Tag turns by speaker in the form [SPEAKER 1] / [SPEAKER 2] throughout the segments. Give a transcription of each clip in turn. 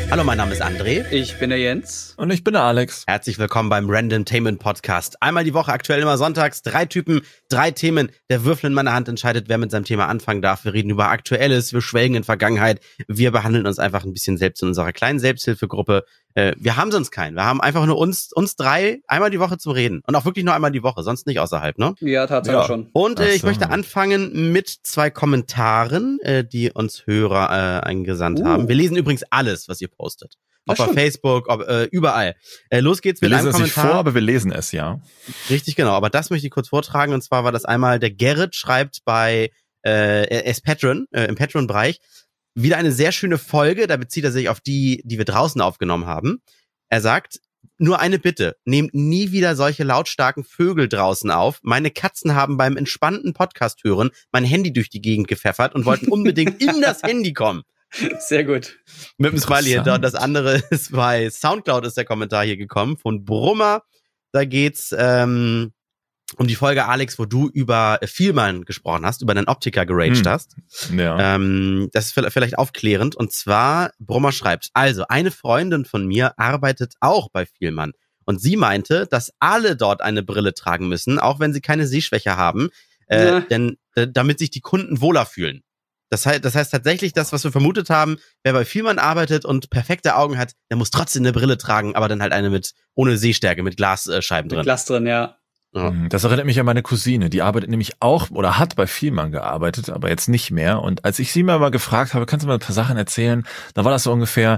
[SPEAKER 1] Hallo, mein Name ist André.
[SPEAKER 2] Ich bin der Jens.
[SPEAKER 3] Und ich bin der Alex.
[SPEAKER 1] Herzlich willkommen beim Randomtainment Podcast. Einmal die Woche, aktuell immer sonntags, 3 Typen, 3 Themen. Der Würfel in meiner Hand entscheidet, wer mit seinem Thema anfangen darf. Wir reden über Aktuelles, wir schwelgen in Vergangenheit. Wir behandeln uns einfach ein bisschen selbst in unserer kleinen Selbsthilfegruppe. Wir haben sonst keinen. Wir haben einfach nur uns 3 einmal die Woche zum Reden. Und auch wirklich nur einmal die Woche, sonst nicht außerhalb, ne?
[SPEAKER 2] Ja, tatsächlich schon.
[SPEAKER 1] Und ich möchte anfangen mit 2 Kommentaren, die uns Hörer eingesandt haben. Wir lesen übrigens alles, was ihr postet. Ob auf Facebook, ob überall. Los geht's mit einem Kommentar.
[SPEAKER 3] Wir lesen es nicht vor, aber wir lesen es, ja.
[SPEAKER 1] Richtig, genau. Aber das möchte ich kurz vortragen. Und zwar war das einmal, der Gerrit schreibt bei er ist Patreon, im Patreon-Bereich, wieder eine sehr schöne Folge. Da bezieht er sich auf die wir draußen aufgenommen haben. Er sagt, nur eine Bitte, nehmt nie wieder solche lautstarken Vögel draußen auf. Meine Katzen haben beim entspannten Podcast hören mein Handy durch die Gegend gepfeffert und wollten unbedingt in das Handy kommen.
[SPEAKER 2] Sehr gut.
[SPEAKER 1] Mit dem Smiley hinter. Und das andere ist bei Soundcloud ist der Kommentar hier gekommen von Brummer. Da geht's um die Folge, Alex, wo du über Vielmann gesprochen hast, über deinen Optiker geraged hast.
[SPEAKER 3] Ja.
[SPEAKER 1] Das ist vielleicht aufklärend. Und zwar, Brummer schreibt, also eine Freundin von mir arbeitet auch bei Vielmann. Und sie meinte, dass alle dort eine Brille tragen müssen, auch wenn sie keine Sehschwäche haben, denn damit sich die Kunden wohler fühlen. Das heißt tatsächlich, das, was wir vermutet haben, wer bei Vielmann arbeitet und perfekte Augen hat, der muss trotzdem eine Brille tragen, aber dann halt eine mit ohne Sehstärke, mit Glasscheiben drin.
[SPEAKER 2] Mit Glas drin, ja.
[SPEAKER 1] Ja.
[SPEAKER 3] Das erinnert mich an meine Cousine, die arbeitet nämlich auch oder hat bei Vielmann gearbeitet, aber jetzt nicht mehr. Und als ich sie mal gesagt habe, kannst du mal ein paar Sachen erzählen, da war das so ungefähr,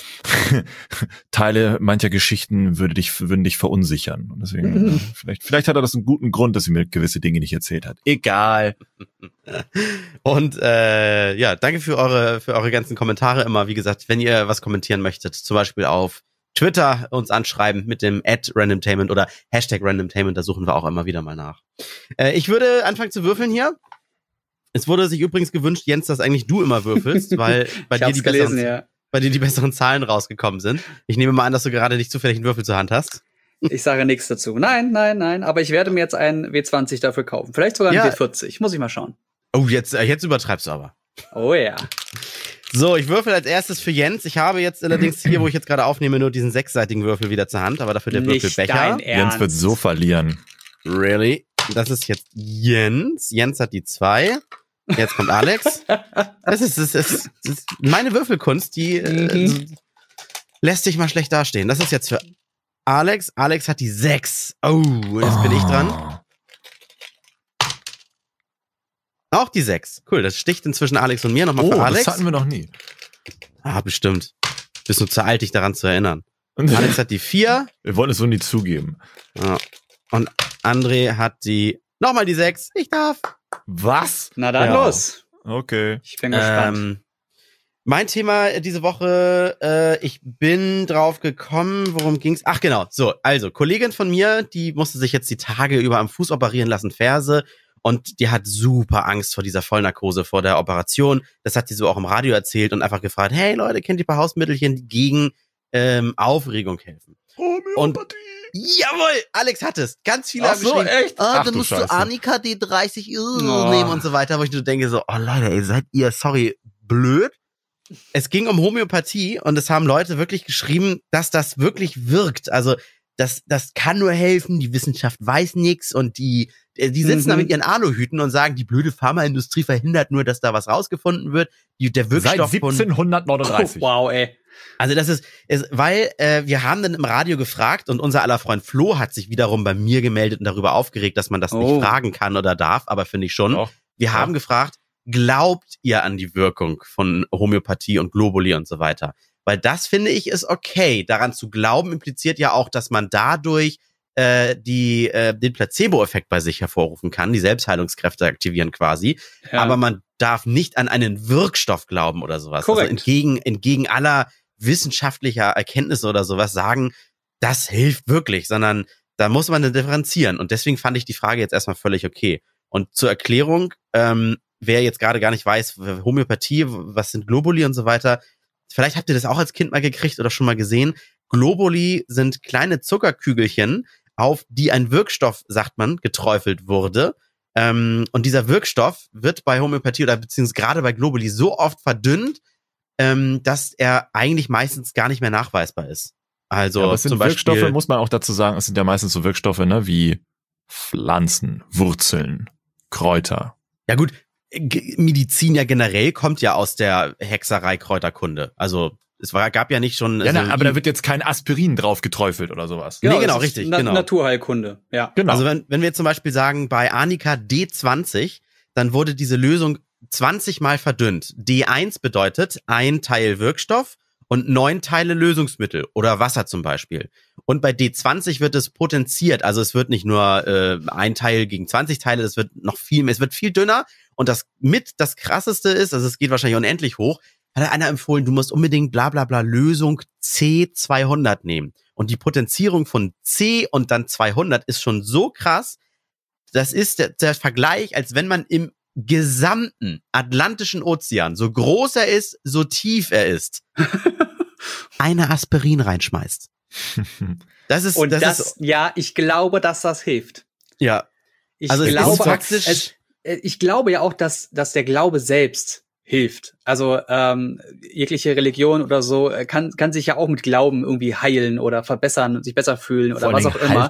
[SPEAKER 3] Teile mancher Geschichten würden dich verunsichern. Und deswegen, vielleicht hat er das einen guten Grund, dass sie mir gewisse Dinge nicht erzählt hat. Egal.
[SPEAKER 1] Und danke für eure ganzen Kommentare immer. Wie gesagt, wenn ihr was kommentieren möchtet, zum Beispiel auf Twitter uns anschreiben mit dem @randomtainment oder #randomtainment, da suchen wir auch immer wieder mal nach. Ich würde anfangen zu würfeln hier. Es wurde sich übrigens gewünscht, Jens, dass eigentlich du immer würfelst, weil bei dir die besseren Zahlen rausgekommen sind. Ich nehme mal an, dass du gerade nicht zufällig einen Würfel zur Hand hast.
[SPEAKER 2] Ich sage nichts dazu. Nein, aber ich werde mir jetzt einen W20 dafür kaufen. Vielleicht sogar einen W40. Muss ich mal schauen.
[SPEAKER 1] Oh, jetzt übertreibst du aber.
[SPEAKER 2] Oh ja.
[SPEAKER 1] So, ich würfel als erstes für Jens. Ich habe jetzt allerdings hier, wo ich jetzt gerade aufnehme, nur diesen 6-seitigen Würfel wieder zur Hand, aber dafür der Würfelbecher.
[SPEAKER 3] Jens wird so verlieren.
[SPEAKER 1] Really? Das ist jetzt Jens. Jens hat die 2. Jetzt kommt Alex. Das ist meine Würfelkunst, die lässt sich mal schlecht dastehen. Das ist jetzt für Alex. Alex hat die 6. Oh, jetzt bin ich dran. Auch die 6. Cool, das sticht inzwischen Alex und mir. Nochmal für Alex.
[SPEAKER 3] Das hatten wir noch nie.
[SPEAKER 1] Bestimmt. Bist du zu alt, dich daran zu erinnern. Alex hat die 4.
[SPEAKER 3] Wir wollen es so nie zugeben.
[SPEAKER 1] Ja. Und André hat nochmal die 6. Ich darf.
[SPEAKER 3] Was?
[SPEAKER 2] Na dann los.
[SPEAKER 3] Okay.
[SPEAKER 2] Ich bin gespannt.
[SPEAKER 1] Mein Thema diese Woche, ich bin drauf gekommen, worum ging's? Ach genau, so, also, Kollegin von mir, die musste sich jetzt die Tage über am Fuß operieren lassen, Ferse. Und die hat super Angst vor dieser Vollnarkose, vor der Operation. Das hat sie so auch im Radio erzählt und einfach gefragt, hey Leute, kennt ihr ein paar Hausmittelchen, die gegen Aufregung helfen?
[SPEAKER 3] Homöopathie.
[SPEAKER 1] Jawohl, Alex hat es. Ganz viele haben geschrieben,
[SPEAKER 3] echt?
[SPEAKER 1] dann musst du Annika D30 nehmen und so weiter. Wo ich nur denke so, oh Leute, ey, seid ihr, sorry, blöd? Es ging um Homöopathie und es haben Leute wirklich geschrieben, dass das wirklich wirkt. Also das kann nur helfen, die Wissenschaft weiß nichts und die sitzen da mit ihren Aluhüten und sagen, die blöde Pharmaindustrie verhindert nur, dass da was rausgefunden wird. Der Wirkstoff
[SPEAKER 3] seit 1739.
[SPEAKER 2] Oh, wow, ey.
[SPEAKER 1] Also das ist weil wir haben dann im Radio gefragt und unser aller Freund Flo hat sich wiederum bei mir gemeldet und darüber aufgeregt, dass man das nicht fragen kann oder darf, aber finde ich schon. Wir haben gefragt, glaubt ihr an die Wirkung von Homöopathie und Globuli und so weiter? Weil das, finde ich, ist okay. Daran zu glauben impliziert ja auch, dass man dadurch den Placebo-Effekt bei sich hervorrufen kann, die Selbstheilungskräfte aktivieren quasi. Ja. Aber man darf nicht an einen Wirkstoff glauben oder sowas.
[SPEAKER 2] Korrekt.
[SPEAKER 1] Also entgegen aller wissenschaftlicher Erkenntnisse oder sowas sagen, das hilft wirklich, sondern da muss man dann differenzieren. Und deswegen fand ich die Frage jetzt erstmal völlig okay. Und zur Erklärung, wer jetzt gerade gar nicht weiß, Homöopathie, was sind Globuli und so weiter, vielleicht habt ihr das auch als Kind mal gekriegt oder schon mal gesehen. Globuli sind kleine Zuckerkügelchen, auf die ein Wirkstoff, sagt man, geträufelt wurde. Und dieser Wirkstoff wird bei Homöopathie oder beziehungsweise gerade bei Globuli so oft verdünnt, dass er eigentlich meistens gar nicht mehr nachweisbar ist. Also
[SPEAKER 3] aber es sind
[SPEAKER 1] zum Beispiel,
[SPEAKER 3] Wirkstoffe, muss man auch dazu sagen, es sind ja meistens so Wirkstoffe, ne, wie Pflanzen, Wurzeln, Kräuter.
[SPEAKER 1] Ja gut, Medizin ja generell kommt ja aus der Hexerei Kräuterkunde. Also gab ja nicht schon...
[SPEAKER 3] Ja, aber da wird jetzt kein Aspirin drauf geträufelt oder sowas.
[SPEAKER 1] Ja, nee, genau, richtig. Genau.
[SPEAKER 2] Naturheilkunde, ja.
[SPEAKER 1] Genau. Also wenn wir zum Beispiel sagen, bei Arnika D20, dann wurde diese Lösung 20 Mal verdünnt. D1 bedeutet 1 Teil Wirkstoff und 9 Teile Lösungsmittel oder Wasser zum Beispiel. Und bei D20 wird es potenziert. Also es wird nicht nur 1 Teil gegen 20 Teile, es wird noch viel mehr, es wird viel dünner. Und das Krasseste ist, also es geht wahrscheinlich unendlich hoch, hat einer empfohlen, du musst unbedingt bla bla bla Lösung C200 nehmen. Und die Potenzierung von C und dann 200 ist schon so krass, das ist der Vergleich, als wenn man im gesamten Atlantischen Ozean, so groß er ist, so tief er ist, eine Aspirin reinschmeißt.
[SPEAKER 2] Ja, ich glaube, dass das hilft.
[SPEAKER 1] Ja.
[SPEAKER 2] Ich glaube ja auch, dass der Glaube selbst hilft. Also jegliche Religion oder so kann sich ja auch mit Glauben irgendwie heilen oder verbessern und sich besser fühlen oder was auch immer.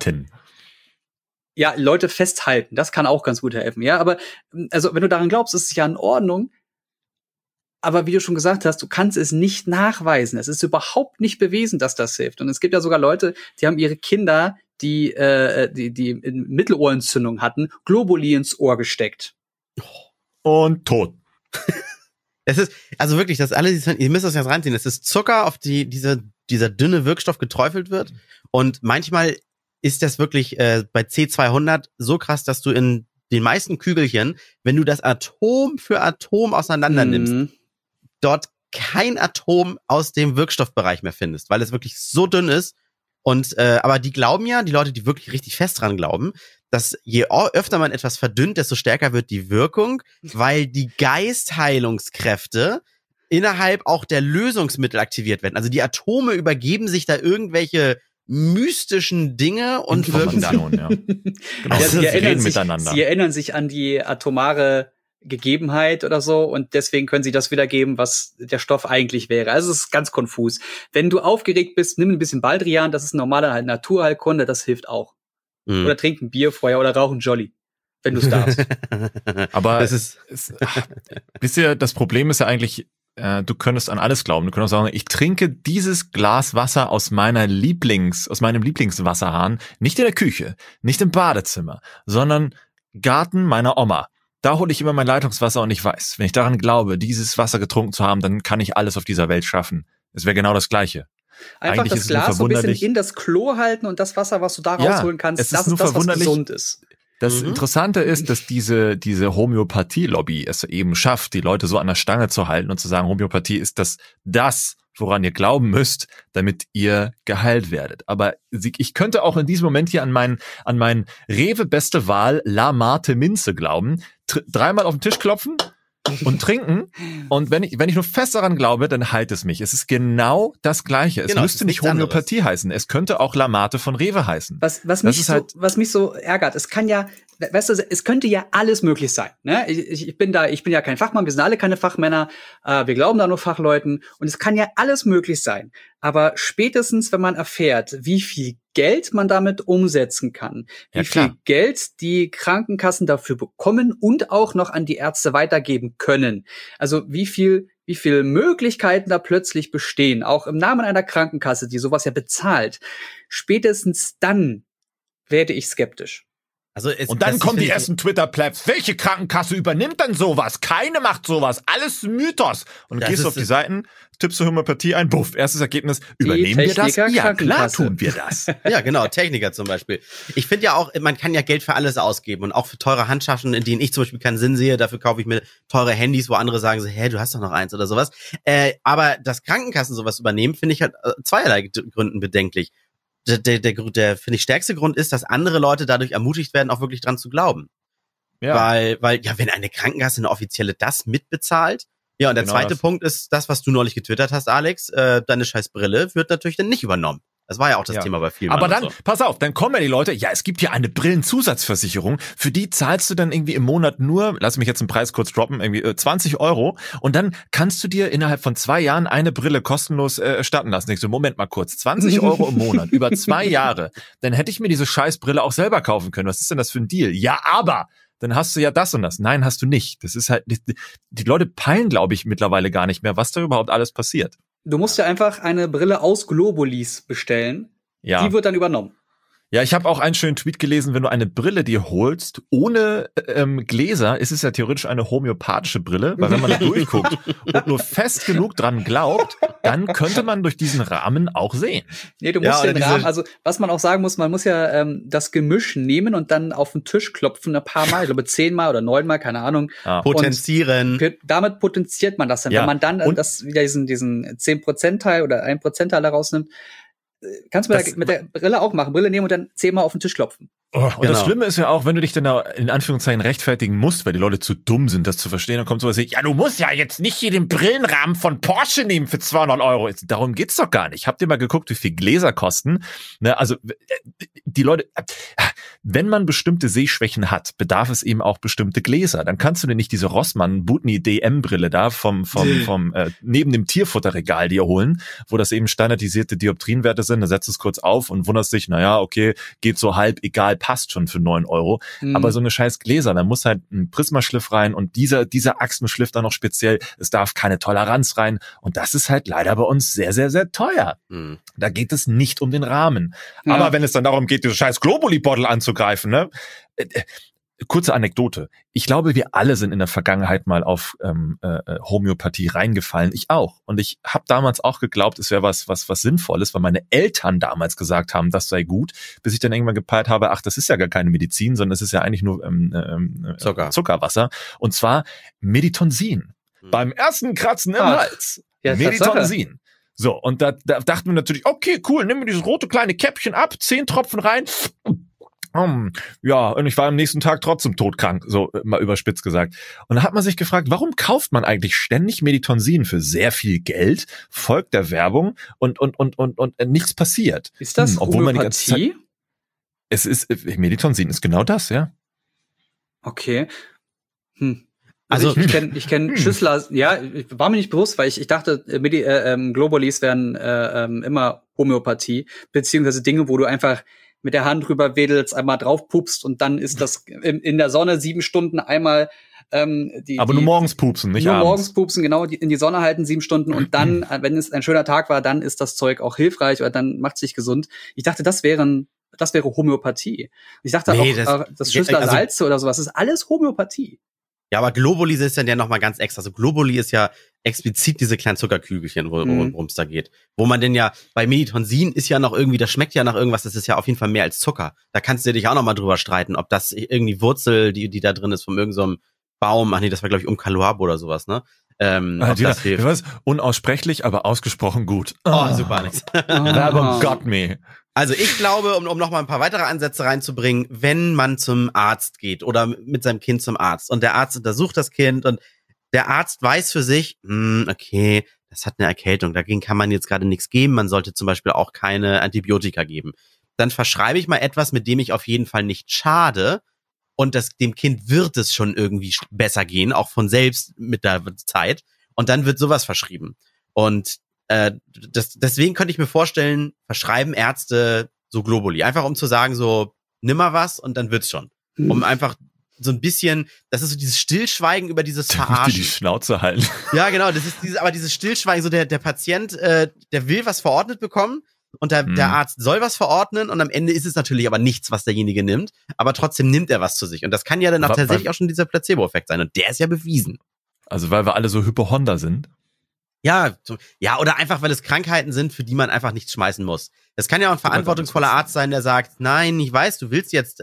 [SPEAKER 2] Ja, Leute festhalten, das kann auch ganz gut helfen. Ja, aber also wenn du daran glaubst, ist es ja in Ordnung. Aber wie du schon gesagt hast, du kannst es nicht nachweisen. Es ist überhaupt nicht bewiesen, dass das hilft. Und es gibt ja sogar Leute, die haben ihre Kinder, die Mittelohrentzündung hatten, Globuli ins Ohr gesteckt.
[SPEAKER 3] Und tot.
[SPEAKER 1] Es ist, also wirklich, ihr müsst das jetzt reinziehen, es ist Zucker, auf dieser dünne Wirkstoff geträufelt wird. Und manchmal ist das wirklich bei C200 so krass, dass du in den meisten Kügelchen, wenn du das Atom für Atom auseinander nimmst, dort kein Atom aus dem Wirkstoffbereich mehr findest, weil es wirklich so dünn ist. Und aber die glauben ja, die Leute, die wirklich richtig fest dran glauben, dass je öfter man etwas verdünnt, desto stärker wird die Wirkung, weil die Geistheilungskräfte innerhalb auch der Lösungsmittel aktiviert werden. Also die Atome übergeben sich da irgendwelche mystischen Dinge und
[SPEAKER 3] Informationen, ja. Genau.
[SPEAKER 2] Ja, sie erinnern sich an die atomare Gegebenheit oder so und deswegen können sie das wiedergeben, was der Stoff eigentlich wäre. Also es ist ganz konfus. Wenn du aufgeregt bist, nimm ein bisschen Baldrian, das ist normale Naturheilkunde, das hilft auch. Mhm. Oder trink ein Bier vorher oder rauch ein Jolly, wenn du es darfst.
[SPEAKER 3] Aber wisst ihr, das Problem ist ja eigentlich, du könntest an alles glauben. Du könntest sagen, ich trinke dieses Glas Wasser aus meinem Lieblingswasserhahn, nicht in der Küche, nicht im Badezimmer, sondern Garten meiner Oma. Da hole ich immer mein Leitungswasser und ich weiß, wenn ich daran glaube, dieses Wasser getrunken zu haben, dann kann ich alles auf dieser Welt schaffen. Es wäre genau das Gleiche.
[SPEAKER 2] Einfach das Glas so ein bisschen in das Klo halten und das Wasser, was du da rausholen kannst, das ist das, was gesund ist.
[SPEAKER 3] Das Interessante ist, dass diese Homöopathie-Lobby es eben schafft, die Leute so an der Stange zu halten und zu sagen, Homöopathie ist das, woran ihr glauben müsst, damit ihr geheilt werdet. Aber ich könnte auch in diesem Moment hier an meinen Rewe beste Wahl La Mate Minze glauben, dreimal auf den Tisch klopfen und trinken. Und wenn ich nur fest daran glaube, dann heilt es mich. Es ist genau das Gleiche. Es müsste nicht Homöopathie heißen. Es könnte auch La Mate von Rewe heißen.
[SPEAKER 2] Was mich so ärgert, es kann ja, weißt du, es könnte ja alles möglich sein. Ne? Ich bin ja kein Fachmann, wir sind alle keine Fachmänner, wir glauben da nur Fachleuten und es kann ja alles möglich sein. Aber spätestens, wenn man erfährt, wie viel Geld man damit umsetzen kann, wie viel Geld die Krankenkassen dafür bekommen und auch noch an die Ärzte weitergeben können, also wie viel Möglichkeiten da plötzlich bestehen, auch im Namen einer Krankenkasse, die sowas ja bezahlt, spätestens dann werde ich skeptisch.
[SPEAKER 3] Und dann kommen die ersten Twitter-Plebs. Welche Krankenkasse übernimmt denn sowas? Keine macht sowas. Alles Mythos. Und du gehst auf die Seiten, tippst du Homöopathie ein, buff, erstes Ergebnis. Übernehmen wir das? Ja, klar tun wir das.
[SPEAKER 1] Ja, genau, Techniker zum Beispiel. Ich finde ja auch, man kann ja Geld für alles ausgeben und auch für teure Handtaschen, in denen ich zum Beispiel keinen Sinn sehe. Dafür kaufe ich mir teure Handys, wo andere sagen so, du hast doch noch eins oder sowas. Aber dass Krankenkassen sowas übernehmen, finde ich halt zweierlei Gründen bedenklich. Der finde ich stärkste Grund ist, dass andere Leute dadurch ermutigt werden, auch wirklich dran zu glauben. Ja. Weil wenn eine Krankenkasse eine offizielle das mitbezahlt, ja, und der zweite Punkt ist das, was du neulich getwittert hast, Alex, deine scheiß Brille wird natürlich dann nicht übernommen. Das war ja auch das Thema bei vielen.
[SPEAKER 3] Aber dann, pass auf, dann kommen ja die Leute, ja, es gibt hier eine Brillenzusatzversicherung, für die zahlst du dann irgendwie im Monat nur, lass mich jetzt den Preis kurz droppen, irgendwie 20 € und dann kannst du dir innerhalb von 2 Jahren eine Brille kostenlos erstatten lassen. Ich so, Moment mal kurz, 20 € im Monat, über 2 Jahre, dann hätte ich mir diese Scheißbrille auch selber kaufen können. Was ist denn das für ein Deal? Ja, aber dann hast du ja das und das. Nein, hast du nicht. Das ist halt, die Leute peilen, glaube ich, mittlerweile gar nicht mehr, was da überhaupt alles passiert.
[SPEAKER 2] Du musst ja einfach eine Brille aus Globulis bestellen. Ja. Die wird dann übernommen.
[SPEAKER 3] Ja, ich habe auch einen schönen Tweet gelesen, wenn du eine Brille dir holst, ohne Gläser, ist es ja theoretisch eine homöopathische Brille, weil wenn man da durchguckt und nur fest genug dran glaubt, dann könnte man durch diesen Rahmen auch sehen.
[SPEAKER 2] Nee, du musst den Rahmen, also was man auch sagen muss, man muss ja das Gemisch nehmen und dann auf den Tisch klopfen ein paar Mal, ich glaube 10-mal oder 9-mal, keine Ahnung.
[SPEAKER 1] Potenzieren.
[SPEAKER 2] Und damit potenziert man das dann. Wenn man dann das wieder diesen 10%-Teil oder 1%-Teil daraus nimmt, kannst du mit der Brille auch machen. Brille nehmen und dann 10-mal auf den Tisch klopfen.
[SPEAKER 3] Und das Schlimme ist ja auch, wenn du dich dann da in Anführungszeichen rechtfertigen musst, weil die Leute zu dumm sind, das zu verstehen, dann kommt sowas wie, ja, du musst ja jetzt nicht hier den Brillenrahmen von Porsche nehmen für 200 €. Darum geht's doch gar nicht. Habt ihr mal geguckt, wie viel Gläser kosten? Ne, also, die Leute, wenn man bestimmte Sehschwächen hat, bedarf es eben auch bestimmte Gläser. Dann kannst du dir nicht diese Rossmann-Butni DM-Brille da vom neben dem Tierfutterregal dir holen, wo das eben standardisierte Dioptrienwerte sind. Da setzt es kurz auf und wunderst dich, naja, okay, geht so halb, egal, passt schon für 9 €. Aber so eine scheiß Gläser, da muss halt ein Prismaschliff rein und dieser Achsenschliff dann noch speziell, es darf keine Toleranz rein und das ist halt leider bei uns sehr, sehr, sehr teuer. Da geht es nicht um den Rahmen. Ja. Aber wenn es dann darum geht, diese scheiß Globuli-Bottle anzugreifen, ne? Kurze Anekdote. Ich glaube, wir alle sind in der Vergangenheit mal auf Homöopathie reingefallen. Ich auch. Und ich habe damals auch geglaubt, es wäre was Sinnvolles, weil meine Eltern damals gesagt haben, das sei gut, bis ich dann irgendwann gepeilt habe, ach, das ist ja gar keine Medizin, sondern es ist ja eigentlich nur Zuckerwasser. Und zwar Meditonsin. Beim ersten Kratzen im Hals. Ja, Meditonsin. So, und da dachten wir natürlich, okay, cool, nimm mir dieses rote kleine Käppchen ab, 10 Tropfen rein. Ja, und ich war am nächsten Tag trotzdem todkrank, so mal überspitzt gesagt. Und da hat man sich gefragt, warum kauft man eigentlich ständig Meditonsin für sehr viel Geld, folgt der Werbung und nichts passiert?
[SPEAKER 2] Ist das
[SPEAKER 3] obwohl man die ganze Zeit, es ist, Meditonsin ist genau das, ja.
[SPEAKER 2] Okay. Also ich kenn Schüssler, ja, war mir nicht bewusst, weil ich dachte, Globulis wären immer Homöopathie, beziehungsweise Dinge, wo du einfach mit der Hand drüber wedelst, einmal drauf pupst und dann ist das in der Sonne 7 Stunden einmal
[SPEAKER 3] aber nur morgens pupsen, nicht abends.
[SPEAKER 2] Nur morgens pupsen, genau, in die Sonne halten 7 Stunden und dann, wenn es ein schöner Tag war, dann ist das Zeug auch hilfreich oder dann macht es dich gesund. Ich dachte, das wäre Homöopathie. Ich dachte auch, das Schüssler Salze oder sowas, ist alles Homöopathie.
[SPEAKER 1] Ja, aber Globuli ist dann ja nochmal ganz extra. Also Globuli ist ja explizit diese kleinen Zuckerkügelchen, worum es da geht. Wo man denn ja, bei Meditonsin ist ja noch irgendwie, das schmeckt ja nach irgendwas, das ist ja auf jeden Fall mehr als Zucker. Da kannst du dich auch nochmal drüber streiten, ob das irgendwie Wurzel, die da drin ist, von irgendeinem so Baum, ach nee, das war glaube ich Umkaluabo oder sowas, ne? Das hilft.
[SPEAKER 3] Was? Unaussprechlich, aber ausgesprochen gut.
[SPEAKER 1] Super, Alex.
[SPEAKER 3] Werbung got me.
[SPEAKER 1] Also ich glaube, um noch mal ein paar weitere Ansätze reinzubringen, wenn man zum Arzt geht oder mit seinem Kind zum Arzt und der Arzt untersucht das Kind und der Arzt weiß für sich, okay, das hat eine Erkältung, dagegen kann man jetzt gerade nichts geben, man sollte zum Beispiel auch keine Antibiotika geben. Dann verschreibe ich mal etwas, mit dem ich auf jeden Fall nicht schade und dem Kind wird es schon irgendwie besser gehen, auch von selbst mit der Zeit und dann wird sowas verschrieben. Und deswegen könnte ich mir vorstellen, verschreiben Ärzte so Globuli. Einfach um zu sagen, so, nimm mal was und dann wird's schon. Um einfach so ein bisschen, das ist so dieses Stillschweigen über dieses Verarschen.
[SPEAKER 3] Die Schnauze halten.
[SPEAKER 1] Ja, genau, das ist dieses Stillschweigen, so der Patient, der will was verordnet bekommen und der Arzt soll was verordnen und am Ende ist es natürlich aber nichts, was derjenige nimmt, aber trotzdem nimmt er was zu sich. Und das kann ja dann auch tatsächlich auch schon dieser Placebo-Effekt sein und der ist ja bewiesen.
[SPEAKER 3] Also weil wir alle so Hypochonder sind?
[SPEAKER 1] Ja, oder einfach, weil es Krankheiten sind, für die man einfach nichts schmeißen muss. Das kann ja auch ein verantwortungsvoller Arzt sein, der sagt, nein, ich weiß, du willst jetzt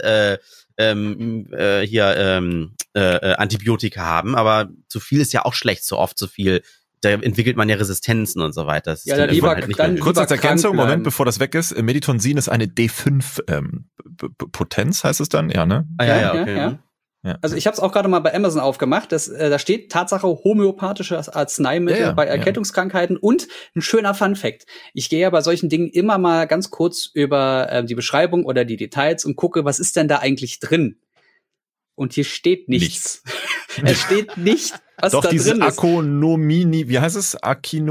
[SPEAKER 1] Antibiotika haben, aber zu viel ist ja auch schlecht, so oft zu viel. Da entwickelt man ja Resistenzen und so weiter. Das
[SPEAKER 2] ja, dann lieber,
[SPEAKER 3] kurz als Ergänzung, Moment, bevor das weg ist, Meditonsin ist eine D5 Potenz, heißt es dann? Ja, ne?
[SPEAKER 1] Ja, okay. Ja.
[SPEAKER 3] Ja.
[SPEAKER 2] Also ich habe es auch gerade mal bei Amazon aufgemacht. Da steht Tatsache homöopathisches Arzneimittel bei Erkältungskrankheiten und ein schöner Funfact. Ich gehe ja bei solchen Dingen immer mal ganz kurz über die Beschreibung oder die Details und gucke, was ist denn da eigentlich drin? Und hier steht nichts. Es steht nicht, was
[SPEAKER 3] Doch,
[SPEAKER 2] da drin ist.
[SPEAKER 3] Doch, Akonomini, wie heißt es?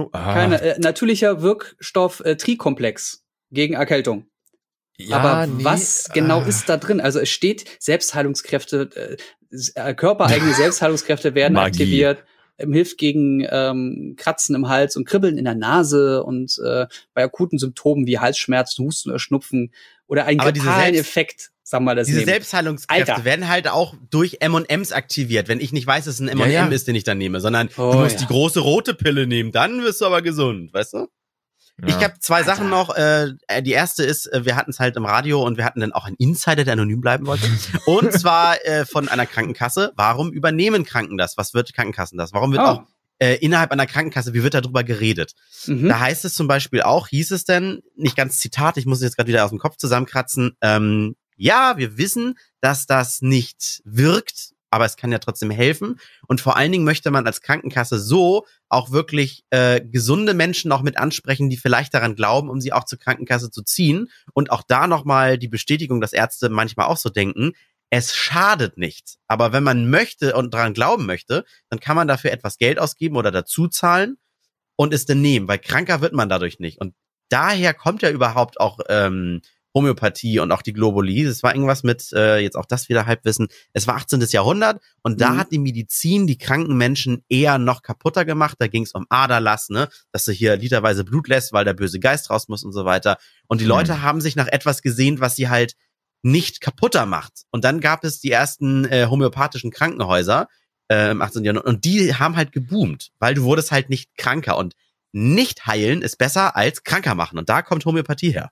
[SPEAKER 2] Natürlicher Wirkstoff Trikomplex gegen Erkältung. Ja, aber was genau ist da drin? Also es steht, Selbstheilungskräfte, körpereigene Selbstheilungskräfte werden aktiviert, hilft gegen Kratzen im Hals und Kribbeln in der Nase und bei akuten Symptomen wie Halsschmerzen, Husten oder Schnupfen oder einen grippalen Effekt, sagen wir mal das.
[SPEAKER 1] Diese Selbstheilungskräfte werden halt auch durch M&M's aktiviert, wenn ich nicht weiß, dass es ein M&M ist, den ich dann nehme, sondern du musst die große rote Pille nehmen, dann wirst du aber gesund, weißt du? Ja. Ich habe 2 Sachen noch. Die erste ist, wir hatten es halt im Radio und wir hatten dann auch einen Insider, der anonym bleiben wollte. Und zwar von einer Krankenkasse. Warum übernehmen Kranken das? Was wird Krankenkassen das? Warum wird auch innerhalb einer Krankenkasse, wie wird darüber geredet? Da heißt es zum Beispiel auch, hieß es denn, nicht ganz Zitat, ich muss es jetzt gerade wieder aus dem Kopf zusammenkratzen, ja, wir wissen, dass das nicht wirkt, aber es kann ja trotzdem helfen. Und vor allen Dingen möchte man als Krankenkasse so auch wirklich gesunde Menschen auch mit ansprechen, die vielleicht daran glauben, um sie auch zur Krankenkasse zu ziehen. Und auch da nochmal die Bestätigung, dass Ärzte manchmal auch so denken, es schadet nichts. Aber wenn man möchte und daran glauben möchte, dann kann man dafür etwas Geld ausgeben oder dazu zahlen und es dann nehmen, weil kranker wird man dadurch nicht. Und daher kommt ja überhaupt auch Homöopathie und auch die Globuli. Es war irgendwas mit, jetzt auch das wieder Halbwissen, es war 18. Jahrhundert und da hat die Medizin die kranken Menschen eher noch kaputter gemacht. Da ging es um Aderlass, ne, dass du hier literweise Blut lässt, weil der böse Geist raus muss und so weiter. Und die Leute haben sich nach etwas gesehnt, was sie halt nicht kaputter macht. Und dann gab es die ersten homöopathischen Krankenhäuser im 18. Jahrhundert und die haben halt geboomt, weil du wurdest halt nicht kranker und nicht heilen ist besser als kranker machen und da kommt Homöopathie her.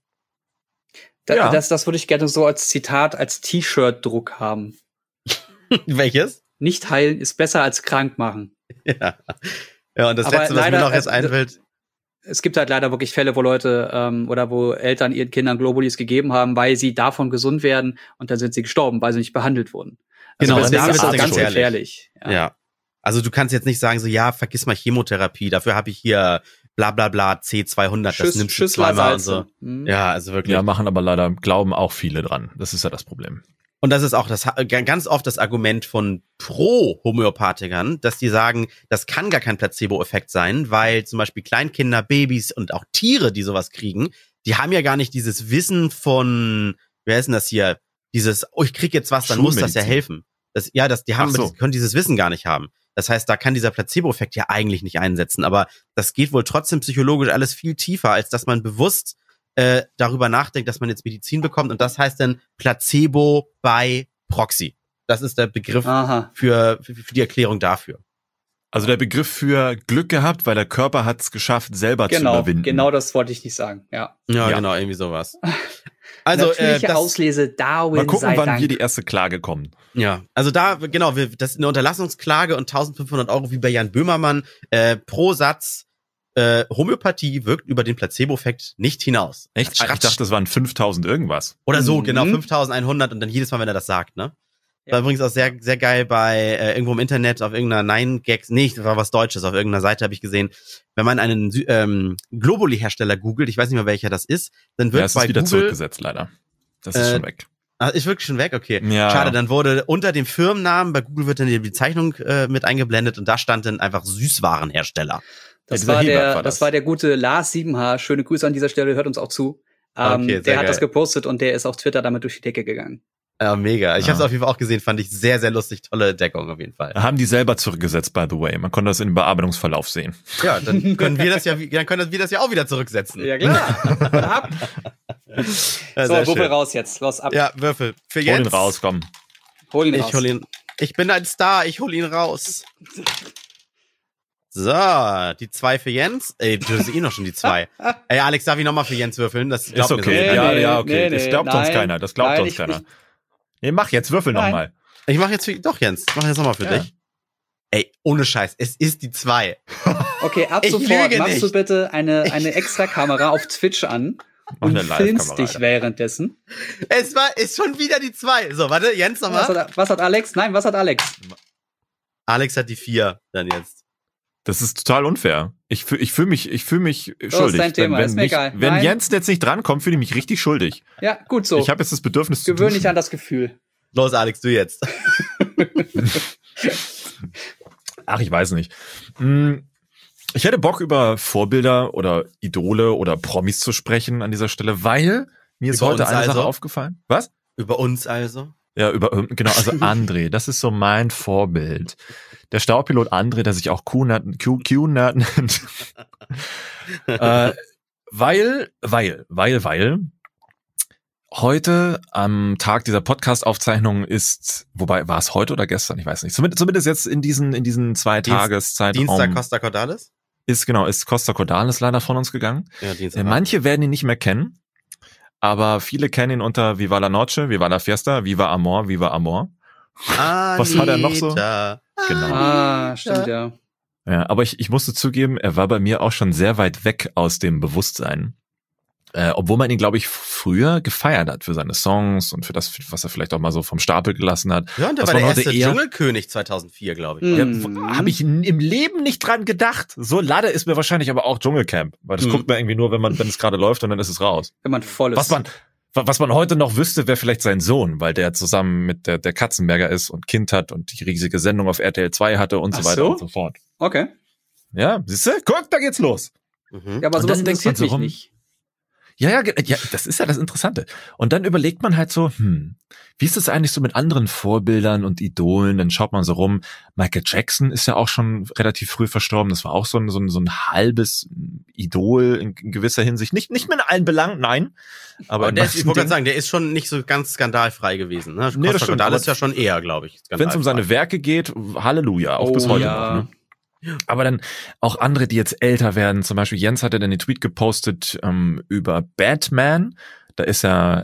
[SPEAKER 2] Das würde ich gerne so als Zitat, als T-Shirt-Druck haben.
[SPEAKER 1] Welches?
[SPEAKER 2] Nicht heilen ist besser als krank machen.
[SPEAKER 1] Ja, und das Letzte, was mir noch jetzt einfällt.
[SPEAKER 2] Es gibt halt leider wirklich Fälle, wo Leute oder wo Eltern ihren Kindern Globulis gegeben haben, weil sie davon gesund werden und dann sind sie gestorben, weil sie nicht behandelt wurden. Also
[SPEAKER 1] genau,
[SPEAKER 2] das ist
[SPEAKER 1] auch
[SPEAKER 2] ganz gefährlich.
[SPEAKER 1] Ja. Also du kannst jetzt nicht sagen so, ja, vergiss mal Chemotherapie, dafür habe ich hier bla bla bla C200, das nimmst du zweimal und so. Ja, also wirklich.
[SPEAKER 3] Ja, machen aber leider, glauben auch viele dran. Das ist ja das Problem.
[SPEAKER 1] Und das ist auch ganz oft das Argument von Pro-Homöopathikern, dass die sagen, das kann gar kein Placebo-Effekt sein, weil zum Beispiel Kleinkinder, Babys und auch Tiere, die sowas kriegen, die haben ja gar nicht dieses Wissen von, wer ist denn das hier, dieses, ich krieg jetzt was, dann muss das ja helfen. Die können dieses Wissen gar nicht haben. Das heißt, da kann dieser Placebo-Effekt ja eigentlich nicht einsetzen. Aber das geht wohl trotzdem psychologisch alles viel tiefer, als dass man bewusst darüber nachdenkt, dass man jetzt Medizin bekommt. Und das heißt dann Placebo by Proxy. Das ist der Begriff für die Erklärung dafür.
[SPEAKER 3] Also der Begriff für Glück gehabt, weil der Körper hat es geschafft, selber zu überwinden.
[SPEAKER 2] Genau, das wollte ich nicht sagen. Ja,
[SPEAKER 1] genau, irgendwie sowas. Also
[SPEAKER 2] natürliche Auslese, Darwin.
[SPEAKER 3] Mal gucken, wann
[SPEAKER 2] Dank.
[SPEAKER 3] hier die erste Klage kommt.
[SPEAKER 1] Ja, also da, genau, das ist eine Unterlassungsklage und 1.500 € wie bei Jan Böhmermann pro Satz. Homöopathie wirkt über den Placebo-Effekt nicht hinaus.
[SPEAKER 3] Echt? Ich dachte, das waren 5.000 irgendwas.
[SPEAKER 1] Oder so, genau, 5.100 und dann jedes Mal, wenn er das sagt, ne? Ja. War übrigens auch sehr, sehr geil bei irgendwo im Internet auf irgendeiner 9gag, das war was Deutsches, auf irgendeiner Seite habe ich gesehen, wenn man einen Globuli-Hersteller googelt, ich weiß nicht mehr welcher das ist, dann wird
[SPEAKER 3] es ist wieder zurückgesetzt, leider. Das ist schon weg.
[SPEAKER 1] Ist wirklich schon weg? Okay.
[SPEAKER 3] Ja.
[SPEAKER 1] Schade, dann wurde unter dem Firmennamen, bei Google wird dann die Bezeichnung mit eingeblendet und da stand dann einfach Süßwarenhersteller.
[SPEAKER 2] Das war der gute Lars 7H. Schöne Grüße an dieser Stelle, hört uns auch zu.
[SPEAKER 1] Okay,
[SPEAKER 2] der hat das gepostet und der ist auf Twitter damit durch die Decke gegangen.
[SPEAKER 1] Ja, mega. Ich habe es auf jeden Fall auch gesehen, fand ich sehr, sehr lustig. Tolle Entdeckung auf jeden Fall.
[SPEAKER 3] Haben die selber zurückgesetzt, by the way. Man konnte das im Bearbeitungsverlauf sehen.
[SPEAKER 1] Ja, dann können wir das ja auch wieder zurücksetzen.
[SPEAKER 2] Ja, klar. So, Würfel raus jetzt. Los, ab.
[SPEAKER 1] Ja, Würfel. Für jetzt.
[SPEAKER 3] Hol ihn raus, komm.
[SPEAKER 2] Hol ihn raus.
[SPEAKER 1] Ich bin ein Star, ich hol ihn raus. So, die 2 für Jens. Ey, du hast noch schon die 2. Ey, Alex, darf ich nochmal für Jens würfeln? Das
[SPEAKER 3] ist okay. Ja, okay. Das glaubt uns keiner. Das glaubt uns keiner. Nee, mach jetzt, würfel nochmal.
[SPEAKER 1] Ich mach jetzt doch, Jens. Ich mach jetzt nochmal für dich. Ey, ohne Scheiß, es ist die 2.
[SPEAKER 2] Okay, ab sofort machst du bitte eine extra Kamera auf Twitch an und filmst dich währenddessen.
[SPEAKER 1] Ist schon wieder die 2. So, warte, Jens nochmal.
[SPEAKER 2] Was hat Alex? Nein, was hat Alex?
[SPEAKER 1] Alex hat die 4 dann jetzt.
[SPEAKER 3] Das ist total unfair. Ich fühle mich schuldig.
[SPEAKER 2] Das ist dein Thema, ist mir egal.
[SPEAKER 3] Wenn Jens jetzt nicht drankommt, fühle ich mich richtig schuldig.
[SPEAKER 2] Ja, gut so.
[SPEAKER 3] Ich habe jetzt das Bedürfnis
[SPEAKER 2] zu gewöhn dich an das Gefühl.
[SPEAKER 1] Los, Alex, du jetzt.
[SPEAKER 3] Ach, ich weiß nicht. Ich hätte Bock, über Vorbilder oder Idole oder Promis zu sprechen an dieser Stelle, weil mir ist heute eine Sache aufgefallen. Was?
[SPEAKER 1] Über uns also?
[SPEAKER 3] Ja, genau, also André, das ist so mein Vorbild. Der Staubpilot André, der sich auch Q-Nerd nennt. Weil heute am Tag dieser Podcast-Aufzeichnung ist, wobei, war es heute oder gestern? Ich weiß nicht. Zumindest jetzt in diesen 2 Tageszeitraum.
[SPEAKER 1] Dienstag Costa Cordalis?
[SPEAKER 3] Ist Costa Cordalis leider von uns gegangen.
[SPEAKER 1] Ja, Dienstag.
[SPEAKER 3] Manche werden ihn nicht mehr kennen, aber viele kennen ihn unter Viva la Noche, Viva la Fiesta, Viva Amor, Viva Amor. Was hat er noch so? Genau.
[SPEAKER 2] Stimmt, ja.
[SPEAKER 3] Ja, aber ich musste zugeben, er war bei mir auch schon sehr weit weg aus dem Bewusstsein. Obwohl man ihn, glaube ich, früher gefeiert hat für seine Songs und für das, was er vielleicht auch mal so vom Stapel gelassen hat.
[SPEAKER 1] Ja, und der war der erste Dschungelkönig 2004, glaube ich.
[SPEAKER 3] Habe ich im Leben nicht dran gedacht. So lade ist mir wahrscheinlich aber auch Dschungelcamp. Weil das guckt man irgendwie nur, wenn es gerade läuft und dann ist es raus.
[SPEAKER 2] Wenn man voll ist.
[SPEAKER 3] Was man heute noch wüsste, wäre vielleicht sein Sohn, weil der zusammen mit der Katzenberger ist und Kind hat und die riesige Sendung auf RTL 2 hatte und so weiter und so fort.
[SPEAKER 2] Okay.
[SPEAKER 3] Ja, siehst du? Guck, da geht's los.
[SPEAKER 2] Ja, aber sowas interessiert mich nicht.
[SPEAKER 3] Ja, das ist ja das Interessante. Und dann überlegt man halt so, wie ist es eigentlich so mit anderen Vorbildern und Idolen? Dann schaut man so rum. Michael Jackson ist ja auch schon relativ früh verstorben. Das war auch so ein halbes Idol in gewisser Hinsicht. Nicht mehr in allen Belangen, nein. Aber
[SPEAKER 1] ich wollte gerade sagen, der ist schon nicht so ganz skandalfrei gewesen. Ne?
[SPEAKER 3] Nee, das stimmt.
[SPEAKER 1] Das ist ja schon eher, glaube ich.
[SPEAKER 3] Wenn es um seine Werke geht, Halleluja, auch bis heute noch. Ne? Aber dann auch andere, die jetzt älter werden, zum Beispiel Jens hatte dann den Tweet gepostet über Batman. Da ist ja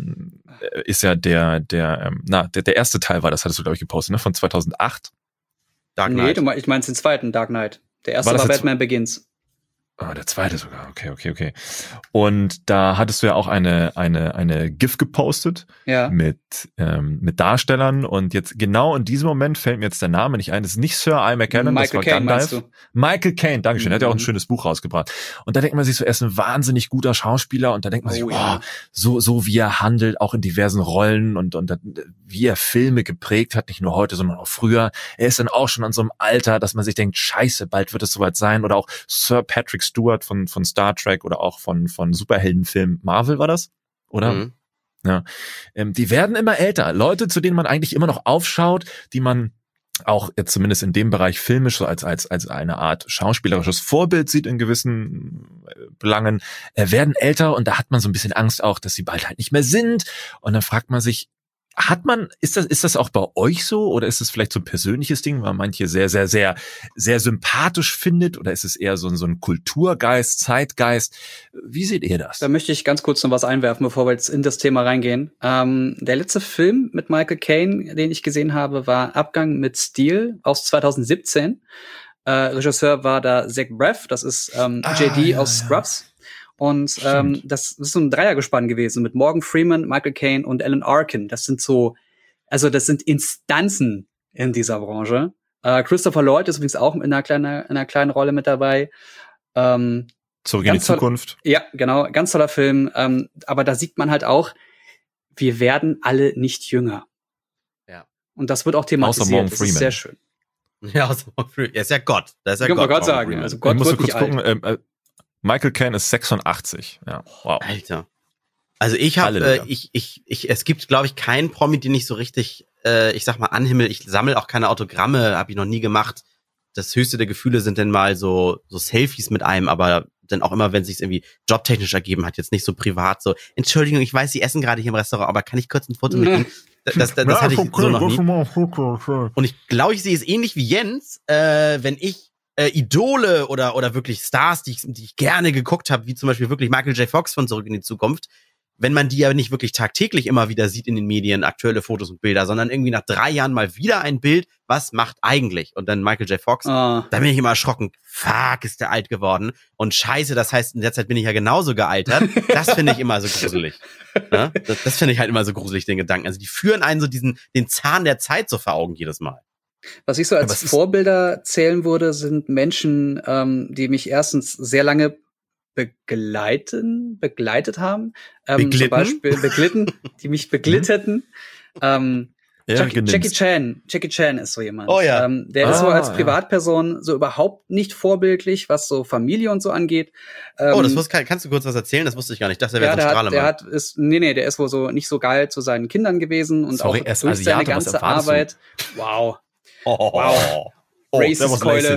[SPEAKER 3] der erste Teil war, das hattest du, glaube ich, gepostet, ne, von 2008.
[SPEAKER 2] Dark Knight. Nee, ich meinst den zweiten Dark Knight. Der erste war Batman Begins.
[SPEAKER 3] Ah, der zweite sogar. Okay. Und da hattest du ja auch eine GIF gepostet mit Darstellern und jetzt genau in diesem Moment fällt mir jetzt der Name nicht ein. Das ist nicht Sir Ian McKellen, das war Gandalf. Michael Caine, Dankeschön. Er hat ja auch ein schönes Buch rausgebracht. Und da denkt man sich so, er ist ein wahnsinnig guter Schauspieler und da denkt man sich, so wie er handelt, auch in diversen Rollen und wie er Filme geprägt hat, nicht nur heute, sondern auch früher. Er ist dann auch schon an so einem Alter, dass man sich denkt, scheiße, bald wird es soweit sein. Oder auch Sir Patrick Stewart von Star Trek oder auch von Superheldenfilmen. Marvel war das? Oder? Mhm. Ja. Die werden immer älter. Leute, zu denen man eigentlich immer noch aufschaut, die man auch jetzt zumindest in dem Bereich filmisch so als eine Art schauspielerisches Vorbild sieht in gewissen Belangen, werden älter und da hat man so ein bisschen Angst auch, dass sie bald halt nicht mehr sind. Und dann fragt man sich, ist das auch bei euch so oder ist es vielleicht so ein persönliches Ding, weil manche sehr, sehr, sehr, sehr sympathisch findet oder ist es eher so ein Kulturgeist, Zeitgeist? Wie seht ihr das?
[SPEAKER 2] Da möchte ich ganz kurz noch was einwerfen, bevor wir jetzt in das Thema reingehen. Der letzte Film mit Michael Caine, den ich gesehen habe, war Abgang mit Stil aus 2017. Regisseur war da Zach Braff, das ist JD aus Scrubs. Und das ist so ein Dreiergespann gewesen mit Morgan Freeman, Michael Caine und Alan Arkin. Das sind Instanzen in dieser Branche. Christopher Lloyd ist übrigens auch in einer kleinen Rolle mit dabei.
[SPEAKER 3] Zurück in die Zukunft.
[SPEAKER 2] Ja, genau, ganz toller Film. Aber da sieht man halt auch, wir werden alle nicht jünger.
[SPEAKER 1] Ja.
[SPEAKER 2] Und das wird auch thematisiert.
[SPEAKER 3] Außer Morgan
[SPEAKER 2] das
[SPEAKER 3] Freeman.
[SPEAKER 2] ist sehr schön.
[SPEAKER 1] Ja, außer Morgan Freeman. Er ist ja Gott. Das ist ja
[SPEAKER 2] Gott.
[SPEAKER 1] Gott.
[SPEAKER 2] Gott sagen. Also Gott wird nicht alt.
[SPEAKER 3] Michael Caine ist 86. Ja, wow.
[SPEAKER 1] Alter. Also es gibt, glaube ich, keinen Promi, den ich so richtig, ich sag mal, anhimmel. Ich sammle auch keine Autogramme, habe ich noch nie gemacht. Das höchste der Gefühle sind dann mal so Selfies mit einem, aber dann auch immer, wenn es sich irgendwie jobtechnisch ergeben hat, jetzt nicht so privat, so, Entschuldigung, ich weiß, Sie essen gerade hier im Restaurant, aber kann ich kurz ein Foto mit Ihnen? Das hatte ich so noch nie. Und ich glaube, ich sehe es ähnlich wie Jens, wenn ich Idole oder wirklich Stars, die ich gerne geguckt habe, wie zum Beispiel wirklich Michael J. Fox von Zurück in die Zukunft, wenn man die ja nicht wirklich tagtäglich immer wieder sieht in den Medien, aktuelle Fotos und Bilder, sondern irgendwie nach 3 Jahren mal wieder ein Bild, was macht eigentlich? Und dann Michael J. Fox, da bin ich immer erschrocken, fuck, ist der alt geworden. Und scheiße, das heißt, in der Zeit bin ich ja genauso gealtert. Das finde ich immer so gruselig. Ne? Das finde ich halt immer so gruselig, den Gedanken. Also die führen einen so den Zahn der Zeit so vor Augen jedes Mal.
[SPEAKER 2] Was ich so als Vorbilder zählen würde, sind Menschen, die mich erstens sehr lange begleitet haben. Zum Beispiel die mich beglitten. Jackie Chan ist so jemand.
[SPEAKER 1] Oh ja.
[SPEAKER 2] Der ist so als Privatperson so überhaupt nicht vorbildlich, was so Familie und so angeht.
[SPEAKER 1] Kannst du kurz was erzählen? Das wusste ich gar nicht. Ich dachte, der wäre so ein Strahlemann.
[SPEAKER 2] Der ist wohl so nicht so geil zu seinen Kindern gewesen und auch durch seine ganze Arbeit. Wow.
[SPEAKER 3] Racist-Keule.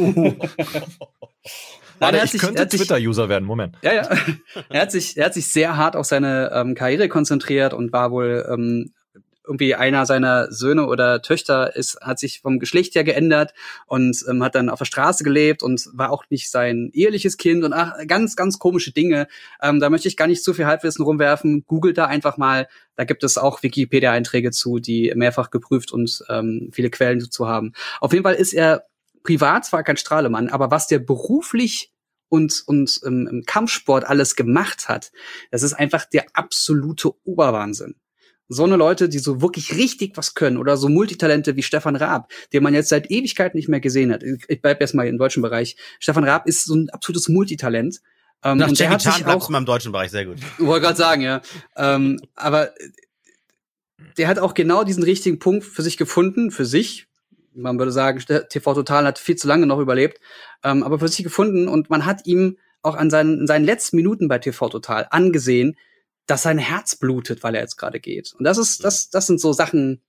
[SPEAKER 3] Ich könnte Twitter-User werden, Moment.
[SPEAKER 2] Ja. Er hat sich sehr hart auf seine Karriere konzentriert und war wohl irgendwie einer seiner Söhne oder Töchter hat sich vom Geschlecht her geändert und hat dann auf der Straße gelebt und war auch nicht sein eheliches Kind und ganz, ganz komische Dinge. Da möchte ich gar nicht zu viel Halbwissen rumwerfen. Googelt da einfach mal. Da gibt es auch Wikipedia-Einträge zu, die mehrfach geprüft und viele Quellen dazu haben. Auf jeden Fall ist er privat zwar kein Strahlemann, aber was der beruflich und im Kampfsport alles gemacht hat, das ist einfach der absolute Oberwahnsinn. So eine Leute, die so wirklich richtig was können oder so Multitalente wie Stefan Raab, den man jetzt seit Ewigkeit nicht mehr gesehen hat. Ich bleib erst mal im deutschen Bereich. Stefan Raab ist so ein absolutes Multitalent.
[SPEAKER 1] Nach Jackie Chan bleibst du mal im deutschen Bereich, sehr gut.
[SPEAKER 2] Ich wollte gerade sagen, ja. Aber der hat auch genau diesen richtigen Punkt für sich gefunden, für sich. Man würde sagen, TV Total hat viel zu lange noch überlebt, aber für sich gefunden und man hat ihm auch in seinen letzten Minuten bei TV Total angesehen, dass sein Herz blutet, weil er jetzt gerade geht. Und das sind so Sachen.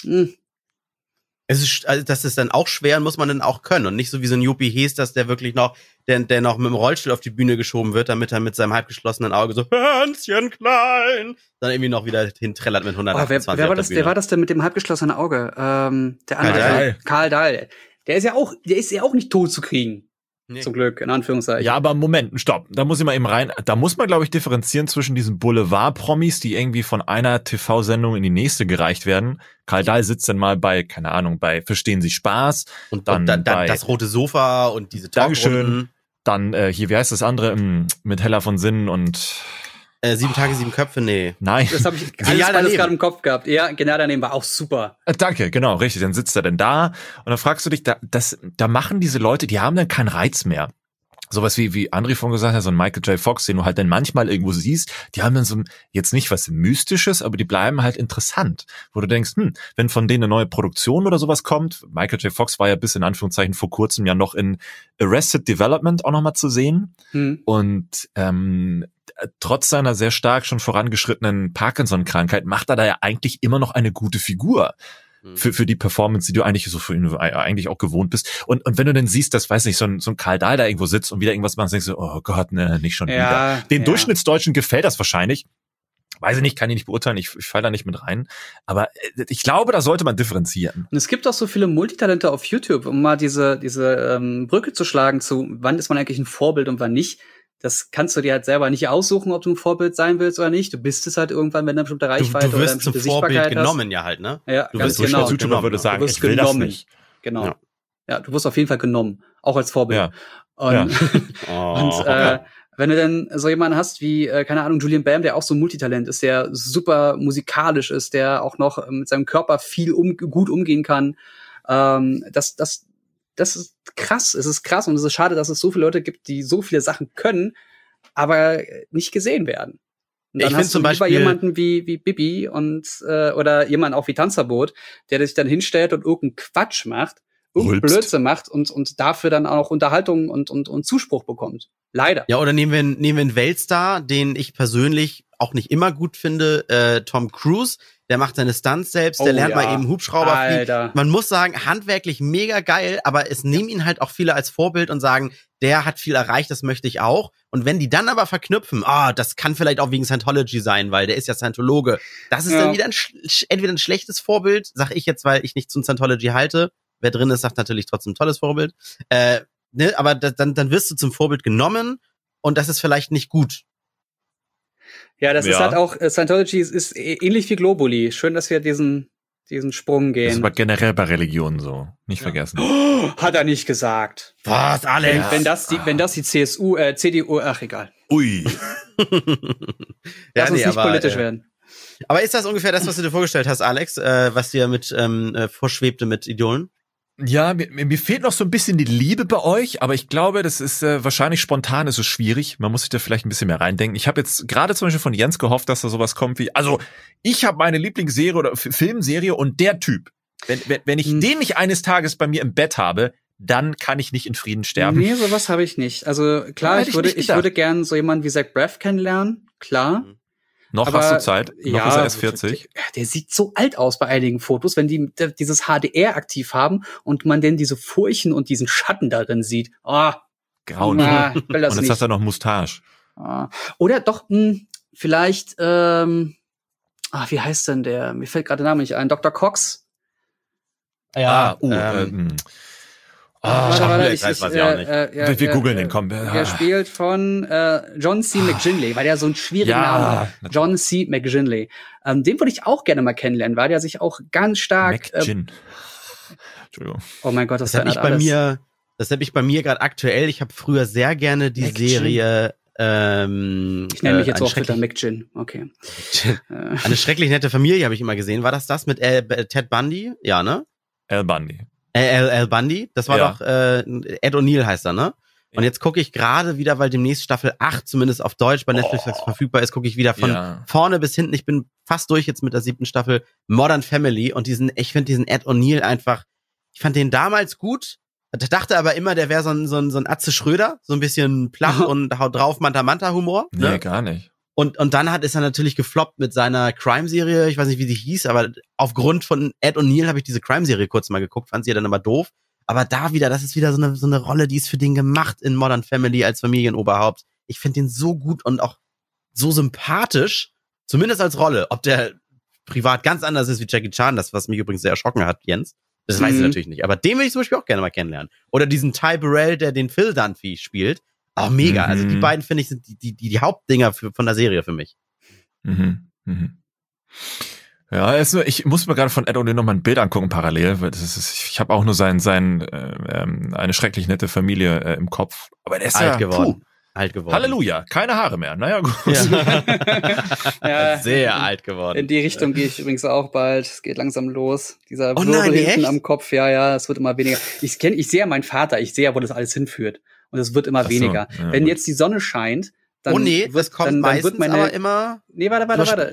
[SPEAKER 1] Das ist dann auch schwer und muss man dann auch können und nicht so wie so ein Juppie Hes, dass der wirklich noch, der noch mit dem Rollstuhl auf die Bühne geschoben wird, damit er mit seinem halbgeschlossenen Auge so Hänschen klein dann irgendwie noch wieder hinträllert mit 128.
[SPEAKER 2] Wer war das denn mit dem halbgeschlossenen Auge? Der andere, Karl Dahl. Der ist ja auch nicht tot zu kriegen. Nee. Zum Glück, in Anführungszeichen.
[SPEAKER 3] Ja, aber Moment, stopp. Da muss ich mal eben rein. Da muss man, glaube ich, differenzieren zwischen diesen Boulevard-Promis, die irgendwie von einer TV-Sendung in die nächste gereicht werden. Karl Dahl sitzt dann mal bei, keine Ahnung, bei Verstehen Sie Spaß.
[SPEAKER 1] Und dann bei das rote Sofa und diese
[SPEAKER 3] Dankeschön. Dann hier, wie heißt das andere? Mit Hella von Sinnen und
[SPEAKER 1] 7 Tage, 7 Köpfe, nee.
[SPEAKER 2] Nein. Das habe ich alles gerade im Kopf gehabt. Ja, genau daneben war auch super.
[SPEAKER 3] Danke, genau, richtig. Dann sitzt er denn da und dann fragst du dich, da machen diese Leute, die haben dann keinen Reiz mehr. Sowas wie André von gesagt hat, so ein Michael J. Fox, den du halt dann manchmal irgendwo siehst, die haben dann so jetzt nicht was Mystisches, aber die bleiben halt interessant. Wo du denkst, wenn von denen eine neue Produktion oder sowas kommt, Michael J. Fox war ja bis in Anführungszeichen vor kurzem ja noch in Arrested Development auch nochmal zu sehen. Und trotz seiner sehr stark schon vorangeschrittenen Parkinson-Krankheit macht er da ja eigentlich immer noch eine gute Figur. Für die Performance, die du eigentlich so für ihn eigentlich auch gewohnt bist. Und wenn du dann siehst, dass, weiß nicht, so ein Karl Dahl da irgendwo sitzt und wieder irgendwas macht, denkst du, oh Gott, ne, nicht schon wieder. Den Durchschnittsdeutschen gefällt das wahrscheinlich. Weiß ich nicht, kann ich nicht beurteilen, ich falle da nicht mit rein. Aber ich glaube, da sollte man differenzieren.
[SPEAKER 2] Und es gibt auch so viele Multitalente auf YouTube, um mal diese Brücke zu schlagen zu, wann ist man eigentlich ein Vorbild und wann nicht. Das kannst du dir halt selber nicht aussuchen, ob du ein Vorbild sein willst oder nicht. Du bist es halt irgendwann, wenn du eine bestimmte Reichweite oder eine bestimmte Sichtbarkeit hast. Du wirst zum Vorbild
[SPEAKER 1] genommen ja halt, ne?
[SPEAKER 2] Ja,
[SPEAKER 3] du wirst genau. YouTuber würde sagen, ich will das nicht.
[SPEAKER 2] Genau. Ja, du wirst auf jeden Fall genommen. Auch als Vorbild. Ja. Und wenn du dann so jemanden hast wie, keine Ahnung, Julian Bam, der auch so ein Multitalent ist, der super musikalisch ist, der auch noch mit seinem Körper viel gut umgehen kann, das ist krass. Es ist krass und es ist schade, dass es so viele Leute gibt, die so viele Sachen können, aber nicht gesehen werden. Und dann hast du zum Beispiel jemanden wie Bibi und oder jemanden auch wie Tanzverbot, der sich dann hinstellt und irgendeinen Quatsch macht, irgendeinen Blödsinn macht und dafür dann auch Unterhaltung und Zuspruch bekommt. Leider.
[SPEAKER 1] Ja, oder nehmen wir einen Weltstar, den ich persönlich auch nicht immer gut finde, Tom Cruise. Der macht seine Stunts selbst, der lernt mal eben Hubschrauber fliegen. Man muss sagen, handwerklich mega geil, aber es nehmen ihn halt auch viele als Vorbild und sagen, der hat viel erreicht, das möchte ich auch. Und wenn die dann aber verknüpfen, das kann vielleicht auch wegen Scientology sein, weil der ist ja Scientologe. Das ist dann wieder entweder ein schlechtes Vorbild, sag ich jetzt, weil ich nicht zu Scientology halte. Wer drin ist, sagt natürlich trotzdem tolles Vorbild. Aber dann wirst du zum Vorbild genommen und das ist vielleicht nicht gut.
[SPEAKER 2] Ja, das ist halt auch, Scientology ist ähnlich wie Globuli. Schön, dass wir diesen Sprung gehen.
[SPEAKER 3] Das ist aber generell bei Religionen so. Nicht vergessen.
[SPEAKER 2] Oh, hat er nicht gesagt.
[SPEAKER 1] Was, Alex?
[SPEAKER 2] Wenn das die CDU, ach egal.
[SPEAKER 3] Ui.
[SPEAKER 2] Lass uns nicht politisch werden.
[SPEAKER 1] Aber ist das ungefähr das, was du dir vorgestellt hast, Alex, was dir mit vorschwebte mit Idolen?
[SPEAKER 3] Ja, mir fehlt noch so ein bisschen die Liebe bei euch, aber ich glaube, das ist wahrscheinlich spontan, ist es schwierig. Man muss sich da vielleicht ein bisschen mehr reindenken. Ich habe jetzt gerade zum Beispiel von Jens gehofft, dass da sowas kommt wie, also ich habe meine Lieblingsserie oder Filmserie und der Typ, wenn ich den nicht eines Tages bei mir im Bett habe, dann kann ich nicht in Frieden sterben.
[SPEAKER 2] Nee, sowas habe ich nicht. Also klar, ich würde gern so jemanden wie Zach Braff kennenlernen, klar.
[SPEAKER 3] Noch aber, hast du Zeit? Noch ist er erst 40.
[SPEAKER 2] Der sieht so alt aus bei einigen Fotos, wenn die dieses HDR aktiv haben und man denn diese Furchen und diesen Schatten darin sieht.
[SPEAKER 3] Grauen. Und jetzt hast du noch Mustache.
[SPEAKER 2] Oder doch, vielleicht, wie heißt denn der? Mir fällt gerade der Name nicht ein. Dr. Cox?
[SPEAKER 1] Ja,
[SPEAKER 2] warte,
[SPEAKER 1] ich weiß ja auch nicht.
[SPEAKER 3] Wir googeln den, komm.
[SPEAKER 2] Der spielt von John C. McGinley, weil der so einen schwierigen Namen hat. John C. McGinley. Den würde ich auch gerne mal kennenlernen, weil der sich auch ganz stark...
[SPEAKER 3] Entschuldigung.
[SPEAKER 2] Oh mein Gott,
[SPEAKER 1] das habe ich bei mir gerade aktuell. Ich habe früher sehr gerne die Serie...
[SPEAKER 2] ich nenne mich jetzt auch Twitter McGin. Okay.
[SPEAKER 1] Eine schrecklich nette Familie habe ich immer gesehen. War das mit Ted Bundy? Ja, ne?
[SPEAKER 3] Al Bundy.
[SPEAKER 1] Al Bundy, das war doch Ed O'Neill heißt er, ne? Und jetzt gucke ich gerade wieder, weil demnächst Staffel 8 zumindest auf Deutsch bei Netflix verfügbar ist, gucke ich wieder von vorne bis hinten. Ich bin fast durch jetzt mit der 7. Staffel Modern Family und ich finde diesen Ed O'Neill einfach, ich fand den damals gut, dachte aber immer, der wäre so ein Atze Schröder, so ein bisschen platt und haut drauf Manta-Humor.
[SPEAKER 3] Nee,
[SPEAKER 1] ne?
[SPEAKER 3] Gar nicht.
[SPEAKER 1] Und dann ist er natürlich gefloppt mit seiner Crime-Serie, ich weiß nicht, wie sie hieß, aber aufgrund von Ed O'Neill habe ich diese Crime-Serie kurz mal geguckt, fand sie ja dann aber doof. Aber da wieder, das ist wieder so eine Rolle, die ist für den gemacht in Modern Family als Familienoberhaupt. Ich finde den so gut und auch so sympathisch, zumindest als Rolle. Ob der privat ganz anders ist wie Jackie Chan, das, was mich übrigens sehr erschrocken hat, Jens, das weiß ich natürlich nicht. Aber den will ich zum Beispiel auch gerne mal kennenlernen. Oder diesen Ty Burrell, der den Phil Dunphy spielt. Auch mega. Also die beiden, finde ich, sind die Hauptdinger von der Serie für mich.
[SPEAKER 3] Ja, ich muss mir gerade von Ed O'Neill noch mal ein Bild angucken parallel, weil ich habe auch nur eine schrecklich nette Familie im Kopf. Aber der ist alt geworden. Halleluja, keine Haare mehr. Naja, gut.
[SPEAKER 2] Ja,
[SPEAKER 1] sehr alt geworden.
[SPEAKER 2] In die Richtung gehe ich übrigens auch bald. Es geht langsam los. Dieser Wirbel hinten am Kopf, ja, es wird immer weniger. Ich sehe ja meinen Vater, ich sehe ja, wo das alles hinführt. Und es wird immer weniger. Ja, wenn jetzt die Sonne scheint, dann
[SPEAKER 1] das kommt meistens wird aber immer...
[SPEAKER 2] Nee, warte.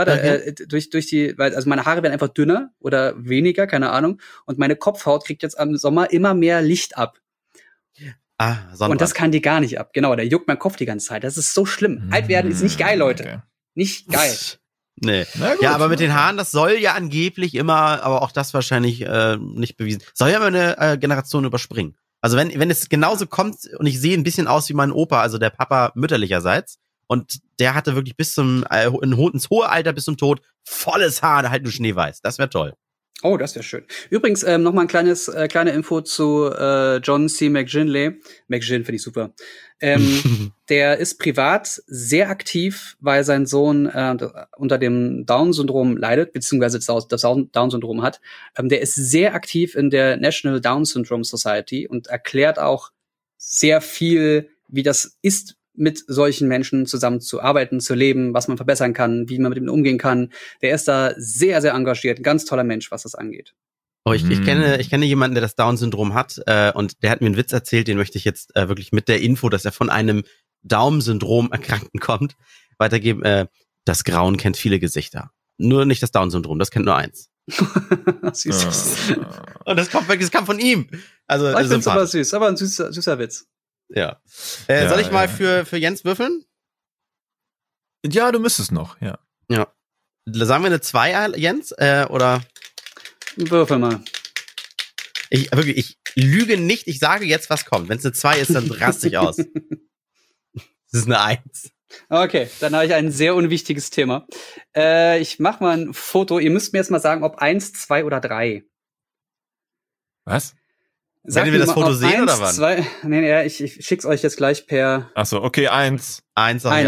[SPEAKER 2] Also meine Haare werden einfach dünner oder weniger, keine Ahnung. Und meine Kopfhaut kriegt jetzt im Sommer immer mehr Licht ab. Und das kann die gar nicht ab. Genau, der juckt mein Kopf die ganze Zeit. Das ist so schlimm. Alt werden ist nicht geil, Leute. Okay. Nicht geil.
[SPEAKER 1] Nee. Ja, aber mit den Haaren, das soll ja angeblich immer, aber auch das wahrscheinlich nicht bewiesen. Soll ja immer eine Generation überspringen. Also wenn es genauso kommt und ich sehe ein bisschen aus wie mein Opa, also der Papa mütterlicherseits, und der hatte wirklich bis ins hohe Alter, bis zum Tod, volles Haar, halt nur schneeweiß. Das wäre toll.
[SPEAKER 2] Oh, das wäre schön. Übrigens, noch mal ein kleine Info zu John C. McGinley. McGinn finde ich super. Der ist privat sehr aktiv, weil sein Sohn unter dem Down-Syndrom leidet, beziehungsweise das Down-Syndrom hat. Der ist sehr aktiv in der National Down Syndrome Society und erklärt auch sehr viel, wie das ist, mit solchen Menschen zusammen zu arbeiten, zu leben, was man verbessern kann, wie man mit ihm umgehen kann. Der ist da sehr, sehr engagiert. Ein ganz toller Mensch, was das angeht.
[SPEAKER 1] Oh, ich kenne jemanden, der das Down-Syndrom hat, und der hat mir einen Witz erzählt, den möchte ich jetzt wirklich mit der Info, dass er von einem Down-Syndrom Erkrankten kommt, weitergeben. Das Grauen kennt viele Gesichter. Nur nicht das Down-Syndrom, das kennt nur eins.
[SPEAKER 2] Süß.
[SPEAKER 1] Und das kam von ihm. Also,
[SPEAKER 2] ich find's aber süß, aber ein süßer Witz.
[SPEAKER 1] Ja. Soll ich mal für Jens würfeln?
[SPEAKER 3] Ja, du müsstest noch, ja.
[SPEAKER 1] Ja. Sagen wir eine 2, Jens, oder?
[SPEAKER 2] Würfel mal.
[SPEAKER 1] Ich lüge nicht, ich sage jetzt, was kommt. Wenn es eine 2 ist, dann raste ich aus. Das ist eine 1.
[SPEAKER 2] Okay, dann habe ich ein sehr unwichtiges Thema. Ich mache mal ein Foto. Ihr müsst mir jetzt mal sagen, ob 1, 2 oder 3.
[SPEAKER 3] Was?
[SPEAKER 1] Werden wir das Foto sehen
[SPEAKER 2] 1,
[SPEAKER 1] oder wann?
[SPEAKER 2] 2, nee, ich schick's euch jetzt gleich per...
[SPEAKER 3] Achso, okay, 1.
[SPEAKER 1] 1 sag ich auch.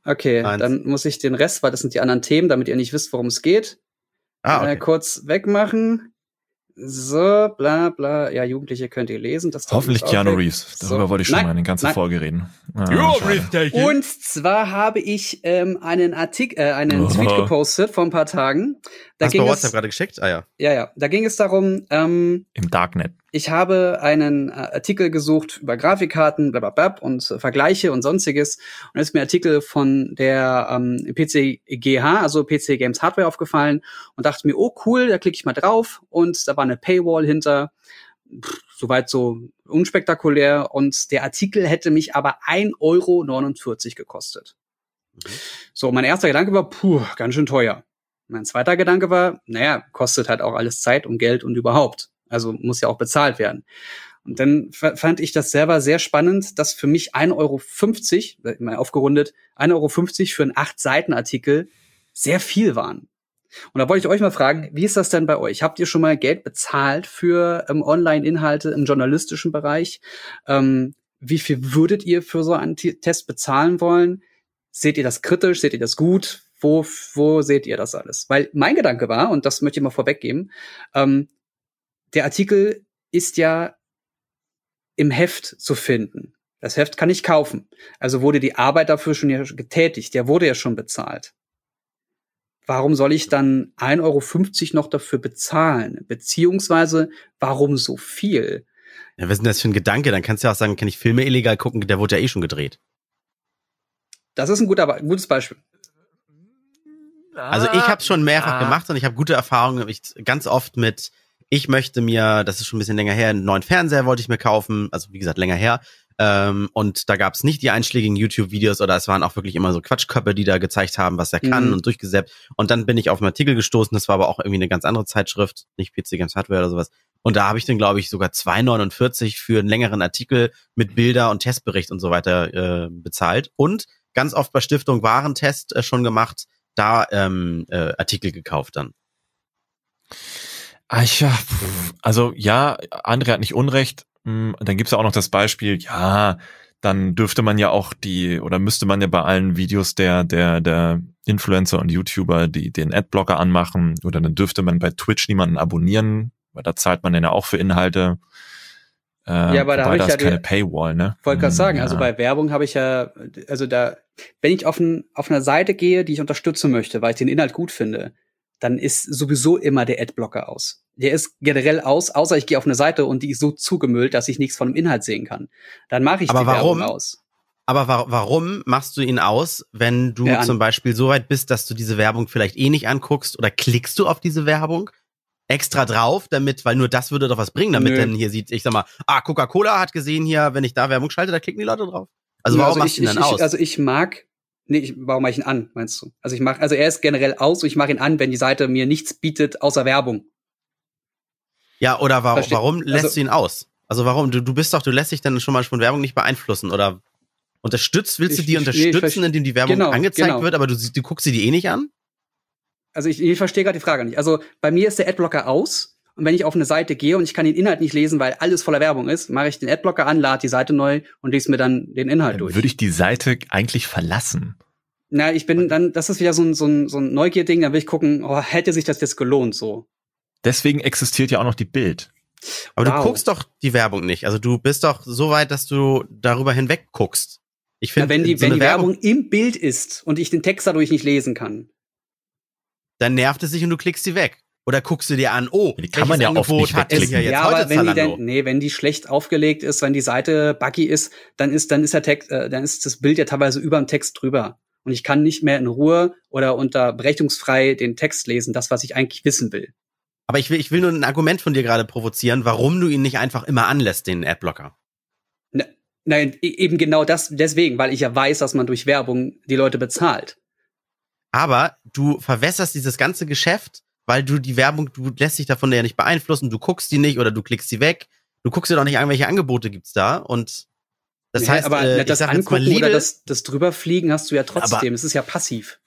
[SPEAKER 2] Okay,
[SPEAKER 1] 1.
[SPEAKER 2] dann muss ich den Rest, weil das sind die anderen Themen, damit ihr nicht wisst, worum es geht,
[SPEAKER 1] Okay.
[SPEAKER 2] kurz wegmachen. So, bla bla. Ja, Jugendliche könnt ihr lesen. Das
[SPEAKER 3] Hoffentlich Keanu Reeves. Darüber wollte ich schon mal eine ganze Folge reden.
[SPEAKER 2] Und zwar habe ich einen Tweet gepostet vor ein paar Tagen.
[SPEAKER 1] Hast du bei WhatsApp gerade geschickt? Ah ja.
[SPEAKER 2] Ja. Da ging es darum,
[SPEAKER 3] im Darknet.
[SPEAKER 2] ich habe einen Artikel gesucht über Grafikkarten, blablabla und Vergleiche und sonstiges. Und da ist mir ein Artikel von der PCGH, also PC Games Hardware, aufgefallen und dachte mir, oh cool, da klicke ich mal drauf. Und da war eine Paywall hinter. Soweit so unspektakulär. Und der Artikel hätte mich aber 1,49 € gekostet. So, mein erster Gedanke war, ganz schön teuer. Mein zweiter Gedanke war, kostet halt auch alles Zeit und Geld und überhaupt. Also muss ja auch bezahlt werden. Und dann fand ich das selber sehr spannend, dass für mich 1,50 €, mal aufgerundet, 1,50 € für einen 8-Seiten-Artikel sehr viel waren. Und da wollte ich euch mal fragen, wie ist das denn bei euch? Habt ihr schon mal Geld bezahlt für Online-Inhalte im journalistischen Bereich? Wie viel würdet ihr für so einen Test bezahlen wollen? Seht ihr das kritisch? Seht ihr das gut? Wo seht ihr das alles? Weil mein Gedanke war, und das möchte ich mal vorweggeben, der Artikel ist ja im Heft zu finden. Das Heft kann ich kaufen. Also wurde die Arbeit dafür schon getätigt. Der wurde ja schon bezahlt. Warum soll ich dann 1,50 € noch dafür bezahlen? Beziehungsweise, warum so viel?
[SPEAKER 1] Ja, was ist denn das für ein Gedanke? Dann kannst du ja auch sagen, kann ich Filme illegal gucken? Der wurde ja eh schon gedreht.
[SPEAKER 2] Das ist ein gutes Beispiel.
[SPEAKER 1] Also ich habe es schon mehrfach gemacht und ich habe gute Erfahrungen. Ganz oft mit, ich möchte mir, das ist schon ein bisschen länger her, einen neuen Fernseher wollte ich mir kaufen. Also wie gesagt, länger her. Und da gab es nicht die einschlägigen YouTube-Videos oder es waren auch wirklich immer so Quatschköpfe, die da gezeigt haben, was er kann und durchgesäppt. Und dann bin ich auf einen Artikel gestoßen, das war aber auch irgendwie eine ganz andere Zeitschrift, nicht PC Games Hardware oder sowas. Und da habe ich dann, glaube ich, sogar 2,49 € für einen längeren Artikel mit Bilder und Testbericht und so weiter bezahlt. Und ganz oft bei Stiftung Warentest schon gemacht, da Artikel gekauft dann.
[SPEAKER 3] Also ja, André hat nicht Unrecht. Dann gibt's ja auch noch das Beispiel, dann dürfte man ja auch müsste man ja bei allen Videos der Influencer und YouTuber den Adblocker anmachen oder dann dürfte man bei Twitch niemanden abonnieren, weil da zahlt man ja auch für Inhalte.
[SPEAKER 2] Aber da habe ich ja
[SPEAKER 3] keine Paywall, ne?
[SPEAKER 2] Wollte gerade sagen, also bei Werbung habe ich ja, also da, wenn ich auf einer Seite gehe, die ich unterstützen möchte, weil ich den Inhalt gut finde, dann ist sowieso immer der Adblocker aus. Der ist generell aus, außer ich gehe auf eine Seite und die ist so zugemüllt, dass ich nichts von dem Inhalt sehen kann. Dann mache ich die Werbung aus.
[SPEAKER 1] Aber warum machst du ihn aus, wenn du zum Beispiel so weit bist, dass du diese Werbung vielleicht eh nicht anguckst oder klickst du auf diese Werbung extra drauf, weil nur das würde doch was bringen, damit dann hier sieht, ich sag mal, Coca-Cola hat gesehen hier, wenn ich da Werbung schalte, da klicken die Leute drauf. Also warum machst du ihn dann aus?
[SPEAKER 2] Warum mache ich ihn an, meinst du? Also er ist generell aus und ich mache ihn an, wenn die Seite mir nichts bietet außer Werbung.
[SPEAKER 1] Ja, oder warum lässt du ihn aus? Also warum? Du lässt dich dann schon mal von Werbung nicht beeinflussen oder willst du die unterstützen, indem die Werbung angezeigt wird, aber du guckst sie die eh nicht an?
[SPEAKER 2] Also ich verstehe gerade die Frage nicht. Also bei mir ist der Adblocker aus und wenn ich auf eine Seite gehe und ich kann den Inhalt nicht lesen, weil alles voller Werbung ist, mache ich den Adblocker an, lade die Seite neu und lese mir dann den Inhalt durch.
[SPEAKER 3] Würde ich die Seite eigentlich verlassen?
[SPEAKER 2] Na, das ist wieder so ein Neugier-Ding, da will ich gucken, hätte sich das jetzt gelohnt, so.
[SPEAKER 3] Deswegen existiert ja auch noch die Bild.
[SPEAKER 1] Aber du guckst doch die Werbung nicht. Also du bist doch so weit, dass du darüber hinweg guckst. Ich finde,
[SPEAKER 2] wenn die Werbung im Bild ist und ich den Text dadurch nicht lesen kann,
[SPEAKER 1] dann nervt es sich und du klickst sie weg. Oder guckst du dir an,
[SPEAKER 3] die kann man ja oft nicht wegklicken.
[SPEAKER 2] Aber wenn die schlecht aufgelegt ist, wenn die Seite buggy ist, dann ist der Text, dann ist das Bild ja teilweise über dem Text drüber. Und ich kann nicht mehr in Ruhe oder unterbrechungsfrei den Text lesen, das, was ich eigentlich wissen will.
[SPEAKER 1] Aber ich will nur ein Argument von dir gerade provozieren, warum du ihn nicht einfach immer anlässt, den Adblocker.
[SPEAKER 2] Nein, eben genau deswegen, weil ich ja weiß, dass man durch Werbung die Leute bezahlt.
[SPEAKER 1] Aber du verwässerst dieses ganze Geschäft, weil du die Werbung, du lässt dich davon ja nicht beeinflussen, du guckst die nicht oder du klickst sie weg. Du guckst dir doch nicht an, welche Angebote gibt's da und das heißt,
[SPEAKER 2] aber das Angucken oder das Drüberfliegen hast du ja trotzdem. Es ist ja passiv.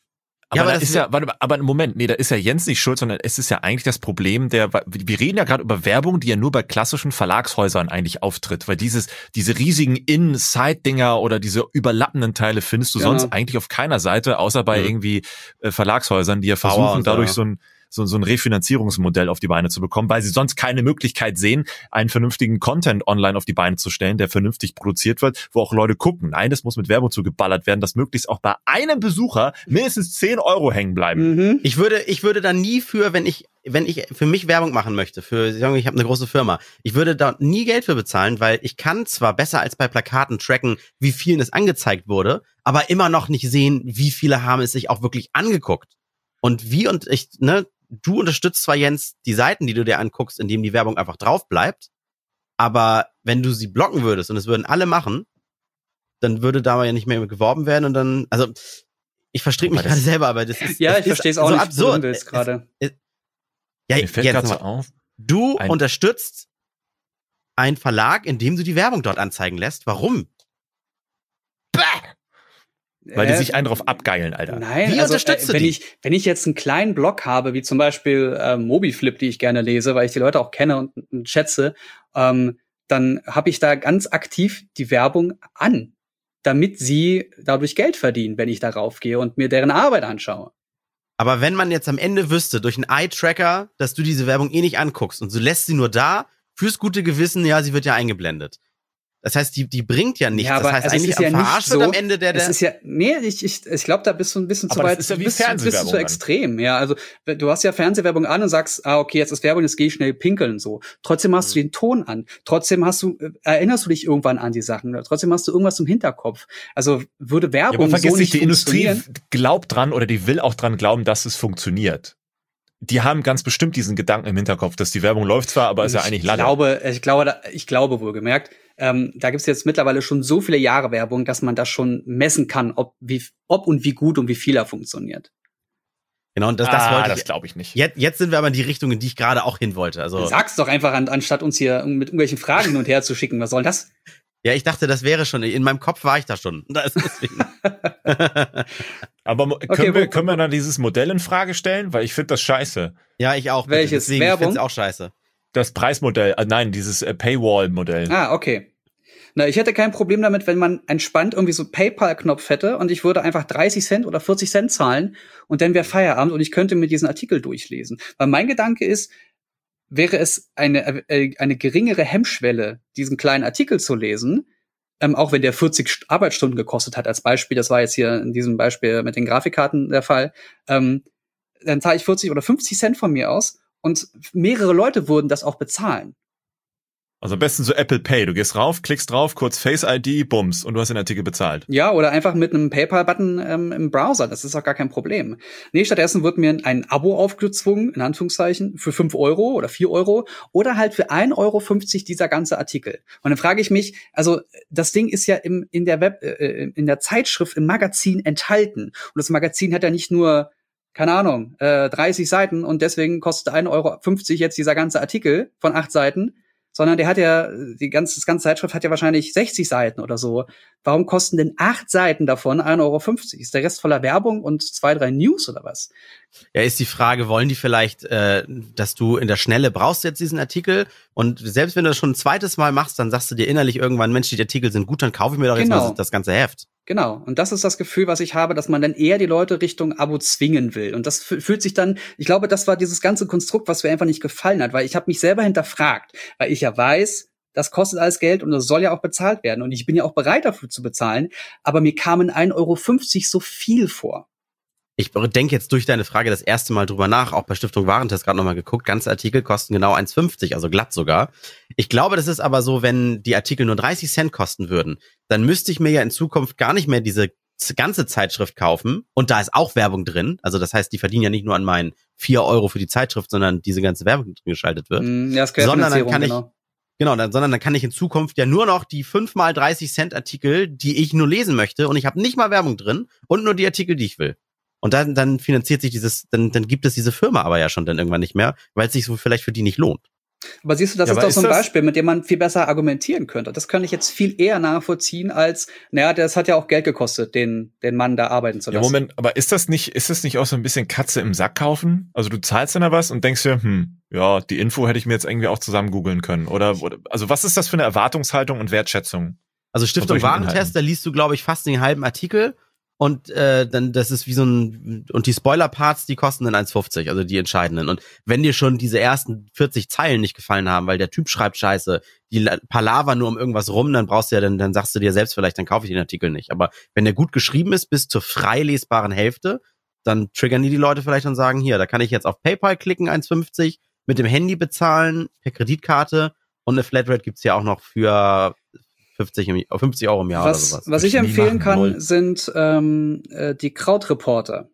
[SPEAKER 3] Aber da ist ja, aber Moment, nee, da ist ja Jens nicht schuld, sondern es ist ja eigentlich das Problem wir reden ja gerade über Werbung, die ja nur bei klassischen Verlagshäusern eigentlich auftritt, weil diese riesigen In-Side-Dinger oder diese überlappenden Teile findest du sonst eigentlich auf keiner Seite, außer bei irgendwie Verlagshäusern, die ja versuchen, dadurch so ein Refinanzierungsmodell auf die Beine zu bekommen, weil sie sonst keine Möglichkeit sehen, einen vernünftigen Content online auf die Beine zu stellen, der vernünftig produziert wird, wo auch Leute gucken. Nein, das muss mit Werbung zugeballert werden, dass möglichst auch bei einem Besucher mindestens 10 € hängen bleiben.
[SPEAKER 1] Mhm. Ich würde da nie wenn ich für mich Werbung machen möchte, ich habe eine große Firma, ich würde da nie Geld für bezahlen, weil ich kann zwar besser als bei Plakaten tracken, wie vielen es angezeigt wurde, aber immer noch nicht sehen, wie viele haben es sich auch wirklich angeguckt. Und du unterstützt zwar, Jens, die Seiten, die du dir anguckst, indem die Werbung einfach drauf bleibt, aber wenn du sie blocken würdest und es würden alle machen, dann würde da ja nicht mehr geworben werden und dann, also ich verstricke mich gerade selber, aber das ist
[SPEAKER 2] ich verstehe es auch
[SPEAKER 1] so
[SPEAKER 2] nicht,
[SPEAKER 1] absurd.
[SPEAKER 2] Gerade.
[SPEAKER 1] Ja,
[SPEAKER 3] mir fällt gerade so auf.
[SPEAKER 1] Du unterstützt einen Verlag, indem du die Werbung dort anzeigen lässt. Warum?
[SPEAKER 3] Weil die sich einen drauf abgeilen, Alter.
[SPEAKER 2] Nein,
[SPEAKER 1] wie unterstützt du die?
[SPEAKER 2] Wenn ich jetzt einen kleinen Blog habe, wie zum Beispiel Mobiflip, die ich gerne lese, weil ich die Leute auch kenne und schätze, dann habe ich da ganz aktiv die Werbung an, damit sie dadurch Geld verdienen, wenn ich darauf gehe und mir deren Arbeit anschaue.
[SPEAKER 1] Aber wenn man jetzt am Ende wüsste, durch einen Eye-Tracker, dass du diese Werbung nicht anguckst und du lässt sie nur da, fürs gute Gewissen, ja, sie wird ja eingeblendet. Das heißt, die bringt ja nichts.
[SPEAKER 2] Ja, aber
[SPEAKER 1] das heißt,
[SPEAKER 2] eigentlich
[SPEAKER 1] am Verarscht wird am Ende
[SPEAKER 2] Es ist ja, ich glaube, da bist du ein bisschen zu weit.
[SPEAKER 3] Das ist ja wie
[SPEAKER 2] bist du zu extrem. Ja, also du hast ja Fernsehwerbung an und sagst, okay, jetzt ist Werbung, jetzt gehe ich schnell pinkeln und so. Trotzdem hast du den Ton an. Trotzdem erinnerst du dich irgendwann an die Sachen. Trotzdem hast du irgendwas im Hinterkopf. Also würde Werbung
[SPEAKER 3] aber vergiss
[SPEAKER 2] so nicht
[SPEAKER 3] die Industrie
[SPEAKER 2] glaubt
[SPEAKER 3] dran oder die will auch dran glauben, dass es funktioniert. Die haben ganz bestimmt diesen Gedanken im Hinterkopf, dass die Werbung läuft zwar, aber ist ja eigentlich Latte.
[SPEAKER 2] Ich glaube wohlgemerkt, da gibt's jetzt mittlerweile schon so viele Jahre Werbung, dass man das schon messen kann, ob und wie gut und wie viel er funktioniert.
[SPEAKER 1] Genau, und das
[SPEAKER 3] glaube ich nicht.
[SPEAKER 1] Jetzt sind wir aber in die Richtung, in die ich gerade auch hin wollte. Also
[SPEAKER 2] sag's doch einfach, anstatt uns hier mit irgendwelchen Fragen hin und her zu schicken. Was soll das?
[SPEAKER 1] Ja, ich dachte, das wäre schon. In meinem Kopf war ich da schon. Da ist deswegen.
[SPEAKER 3] Aber können wir dann dieses Modell in Frage stellen? Weil ich finde das scheiße.
[SPEAKER 1] Ja, ich auch.
[SPEAKER 2] Welches?
[SPEAKER 1] Deswegen,
[SPEAKER 2] Werbung?
[SPEAKER 1] Ich finde es auch scheiße.
[SPEAKER 3] Das Preismodell, nein, dieses Paywall-Modell.
[SPEAKER 2] Ah, okay. Na, ich hätte kein Problem damit, wenn man entspannt irgendwie so PayPal-Knopf hätte und ich würde einfach 30 Cent oder 40 Cent zahlen und dann wäre Feierabend und ich könnte mir diesen Artikel durchlesen. Weil mein Gedanke ist, wäre es eine geringere Hemmschwelle, diesen kleinen Artikel zu lesen, auch wenn der 40 Arbeitsstunden gekostet hat, als Beispiel, das war jetzt hier in diesem Beispiel mit den Grafikkarten der Fall, dann zahle ich 40 oder 50 Cent von mir aus und mehrere Leute würden das auch bezahlen.
[SPEAKER 3] Also am besten so Apple Pay. Du gehst rauf, klickst drauf, kurz Face ID, bums, und du hast den Artikel bezahlt.
[SPEAKER 2] Ja, oder einfach mit einem PayPal-Button im Browser. Das ist auch gar kein Problem. Nee, stattdessen wird mir ein Abo aufgezwungen, in Anführungszeichen, für 5 € oder 4 € oder halt für 1,50 € dieser ganze Artikel. Und dann frage ich mich, also das Ding ist ja in der Zeitschrift, im Magazin enthalten. Und das Magazin hat ja nicht nur, keine Ahnung, 30 Seiten und deswegen kostet 1,50 € jetzt dieser ganze Artikel von 8 Seiten. Sondern der hat ja, das ganze Zeitschrift hat ja wahrscheinlich 60 Seiten oder so. Warum kosten denn 8 Seiten davon 1,50 €? Ist der Rest voller Werbung und 2, 3 News oder was?
[SPEAKER 1] Ja, ist die Frage, wollen die vielleicht, dass du in der Schnelle brauchst jetzt diesen Artikel und selbst wenn du das schon ein zweites Mal machst, dann sagst du dir innerlich irgendwann, Mensch, die Artikel sind gut, dann kaufe ich mir doch jetzt mal das ganze Heft.
[SPEAKER 2] Genau. Und das ist das Gefühl, was ich habe, dass man dann eher die Leute Richtung Abo zwingen will. Und das fühlt sich dann, ich glaube, das war dieses ganze Konstrukt, was mir einfach nicht gefallen hat, weil ich habe mich selber hinterfragt, weil ich ja weiß, das kostet alles Geld und das soll ja auch bezahlt werden. Und ich bin ja auch bereit dafür zu bezahlen, aber mir kamen 1,50 € so viel vor.
[SPEAKER 1] Ich denke jetzt durch deine Frage das erste Mal drüber nach, auch bei Stiftung Warentest gerade nochmal geguckt, ganze Artikel kosten genau 1,50, also glatt sogar. Ich glaube, das ist aber so, wenn die Artikel nur 30 Cent kosten würden, dann müsste ich mir ja in Zukunft gar nicht mehr diese ganze Zeitschrift kaufen und da ist auch Werbung drin, also das heißt, die verdienen ja nicht nur an meinen 4 € für die Zeitschrift, sondern diese ganze Werbung, die drin geschaltet wird.
[SPEAKER 2] Ja,
[SPEAKER 1] sondern dann kann sondern dann kann ich in Zukunft ja nur noch die 5 mal 30 Cent Artikel, die ich nur lesen möchte und ich habe nicht mal Werbung drin und nur die Artikel, die ich will. Und dann finanziert sich dann gibt es diese Firma aber ja schon dann irgendwann nicht mehr, weil es sich so vielleicht für die nicht lohnt.
[SPEAKER 2] Aber siehst du, das ist doch so ein Beispiel, mit dem man viel besser argumentieren könnte. Das kann ich jetzt viel eher nachvollziehen als, das hat ja auch Geld gekostet, den Mann da arbeiten zu lassen.
[SPEAKER 3] Ja, Moment, aber ist das nicht auch so ein bisschen Katze im Sack kaufen? Also du zahlst dann da was und denkst dir, ja, die Info hätte ich mir jetzt irgendwie auch zusammen googeln können. Oder also was ist das für eine Erwartungshaltung und Wertschätzung?
[SPEAKER 1] Also Stiftung Warentest, da liest du, glaube ich, fast den halben Artikel. Und dann, das ist wie so und die Spoiler-Parts, die kosten dann 1,50, also die entscheidenden. Und wenn dir schon diese ersten 40 Zeilen nicht gefallen haben, weil der Typ schreibt Scheiße, die Palaver nur um irgendwas rum, dann brauchst du ja, dann sagst du dir selbst vielleicht, dann kaufe ich den Artikel nicht. Aber wenn der gut geschrieben ist, bis zur frei lesbaren Hälfte, dann triggern die Leute vielleicht und sagen, hier, da kann ich jetzt auf PayPal klicken, 1,50, mit dem Handy bezahlen, per Kreditkarte, und eine Flatrate gibt's ja auch noch für 50 Euro im Jahr oder sowas.
[SPEAKER 2] Was ich empfehlen kann, sind die Krautreporter.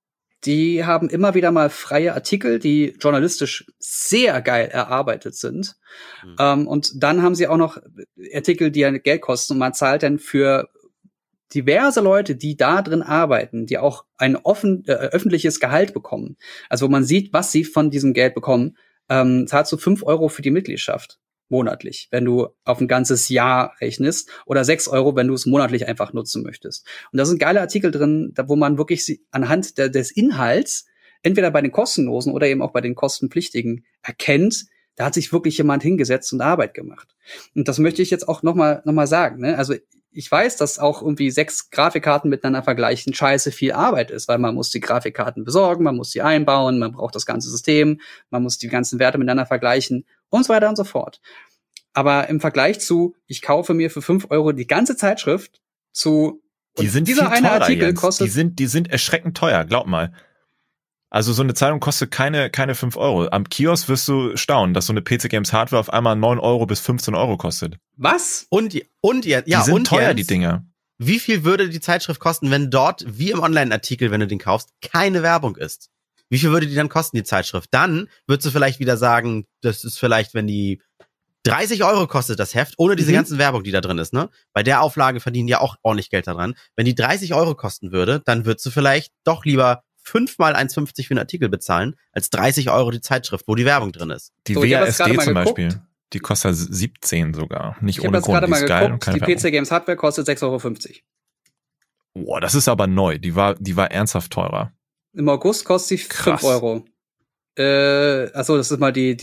[SPEAKER 2] Die haben immer wieder mal freie Artikel, die journalistisch sehr geil erarbeitet sind. Und dann haben sie auch noch Artikel, die ja Geld kosten. Und man zahlt dann für diverse Leute, die da drin arbeiten, die auch ein öffentliches Gehalt bekommen. Also wo man sieht, was sie von diesem Geld bekommen, zahlst du 5 Euro für die Mitgliedschaft. Monatlich, wenn du auf ein ganzes Jahr rechnest, oder 6 Euro, wenn du es monatlich einfach nutzen möchtest. Und da sind geile Artikel drin, wo man wirklich anhand des Inhalts, entweder bei den kostenlosen oder eben auch bei den kostenpflichtigen, erkennt, da hat sich wirklich jemand hingesetzt und Arbeit gemacht. Und das möchte ich jetzt auch noch mal sagen, ne? Also ich weiß, dass auch irgendwie 6 Grafikkarten miteinander vergleichen scheiße viel Arbeit ist, weil man muss die Grafikkarten besorgen, man muss sie einbauen, man braucht das ganze System, man muss die ganzen Werte miteinander vergleichen und so weiter und so fort. Aber im Vergleich zu, ich kaufe mir für 5 Euro die ganze Zeitschrift
[SPEAKER 3] dieser eine Artikel kostet. Die sind erschreckend teuer, glaub mal. Also so eine Zeitung kostet keine 5 Euro. Am Kiosk wirst du staunen, dass so eine PC Games Hardware auf einmal 9 Euro bis 15 Euro kostet.
[SPEAKER 2] Was?
[SPEAKER 1] Die sind
[SPEAKER 3] teuer, die Dinger.
[SPEAKER 1] Wie viel würde die Zeitschrift kosten, wenn dort, wie im Online-Artikel, wenn du den kaufst, keine Werbung ist? Wie viel würde die dann kosten, die Zeitschrift? Dann würdest du vielleicht wieder sagen, das ist vielleicht, wenn die 30 Euro kostet das Heft, ohne diese ganzen Werbung, die da drin ist, ne? Bei der Auflage verdienen ja auch ordentlich Geld daran. Wenn die 30 Euro kosten würde, dann würdest du vielleicht doch lieber 5 mal 1,50 für einen Artikel bezahlen, als 30 Euro die Zeitschrift, wo die Werbung drin ist.
[SPEAKER 3] Die WASD zum Beispiel, die kostet 17 sogar. Nicht ohne Grund.
[SPEAKER 2] Ich habe jetzt gerade mal geguckt, die PC Games Hardware kostet 6,50 €.
[SPEAKER 3] Boah, das ist aber neu. Die war ernsthaft teurer.
[SPEAKER 2] Im August kostet sie 5 Euro. Achso, das ist mal die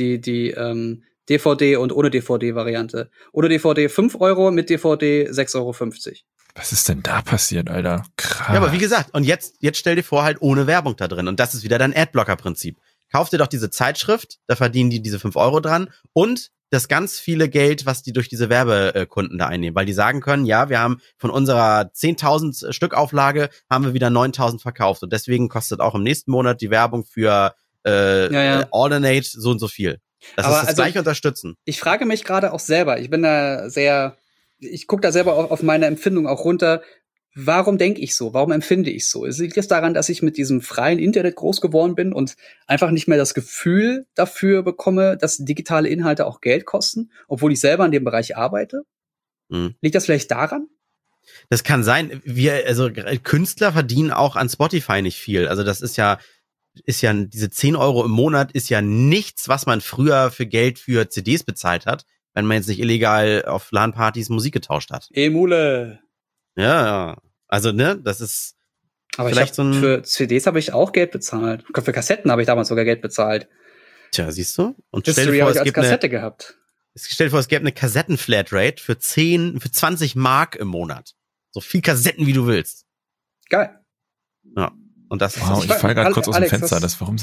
[SPEAKER 2] DVD und ohne DVD-Variante. Ohne DVD 5 Euro, mit DVD 6,50 Euro.
[SPEAKER 3] Was ist denn da passiert, Alter? Krass.
[SPEAKER 1] Ja, aber wie gesagt, und jetzt stell dir vor, halt ohne Werbung da drin. Und das ist wieder dein Adblocker-Prinzip. Kauf dir doch diese Zeitschrift, da verdienen die diese 5 Euro dran, und das ganz viele Geld, was die durch diese Werbekunden da einnehmen. Weil die sagen können, ja, wir haben von unserer 10.000 Stück Auflage, haben wir wieder 9.000 verkauft. Und deswegen kostet auch im nächsten Monat die Werbung für Alternate so und so viel. Das ist das gleiche Unterstützen.
[SPEAKER 2] Ich frage mich gerade auch selber, ich gucke da selber auf meine Empfindung auch runter. Warum denke ich so? Warum empfinde ich so? Liegt es daran, dass ich mit diesem freien Internet groß geworden bin und einfach nicht mehr das Gefühl dafür bekomme, dass digitale Inhalte auch Geld kosten, obwohl ich selber in dem Bereich arbeite? Liegt das vielleicht daran?
[SPEAKER 1] Das kann sein. Künstler verdienen auch an Spotify nicht viel. Also das ist ja diese 10 Euro im Monat ist ja nichts, was man früher für Geld für CDs bezahlt hat, wenn man jetzt nicht illegal auf LAN-Partys Musik getauscht hat.
[SPEAKER 2] Emule.
[SPEAKER 1] Ja. Also, ne, das ist
[SPEAKER 2] aber
[SPEAKER 1] vielleicht
[SPEAKER 2] für CDs habe ich auch Geld bezahlt. Für Kassetten habe ich damals sogar Geld bezahlt.
[SPEAKER 1] Tja, siehst du? Und
[SPEAKER 2] History habe ich als Kassette gehabt.
[SPEAKER 1] Stell dir vor, es gäbe eine Kassetten-Flatrate für 20 Mark im Monat. So viel Kassetten, wie du willst.
[SPEAKER 2] Geil.
[SPEAKER 1] Ja. Und das ist
[SPEAKER 3] ich falle gerade kurz aus dem Fenster.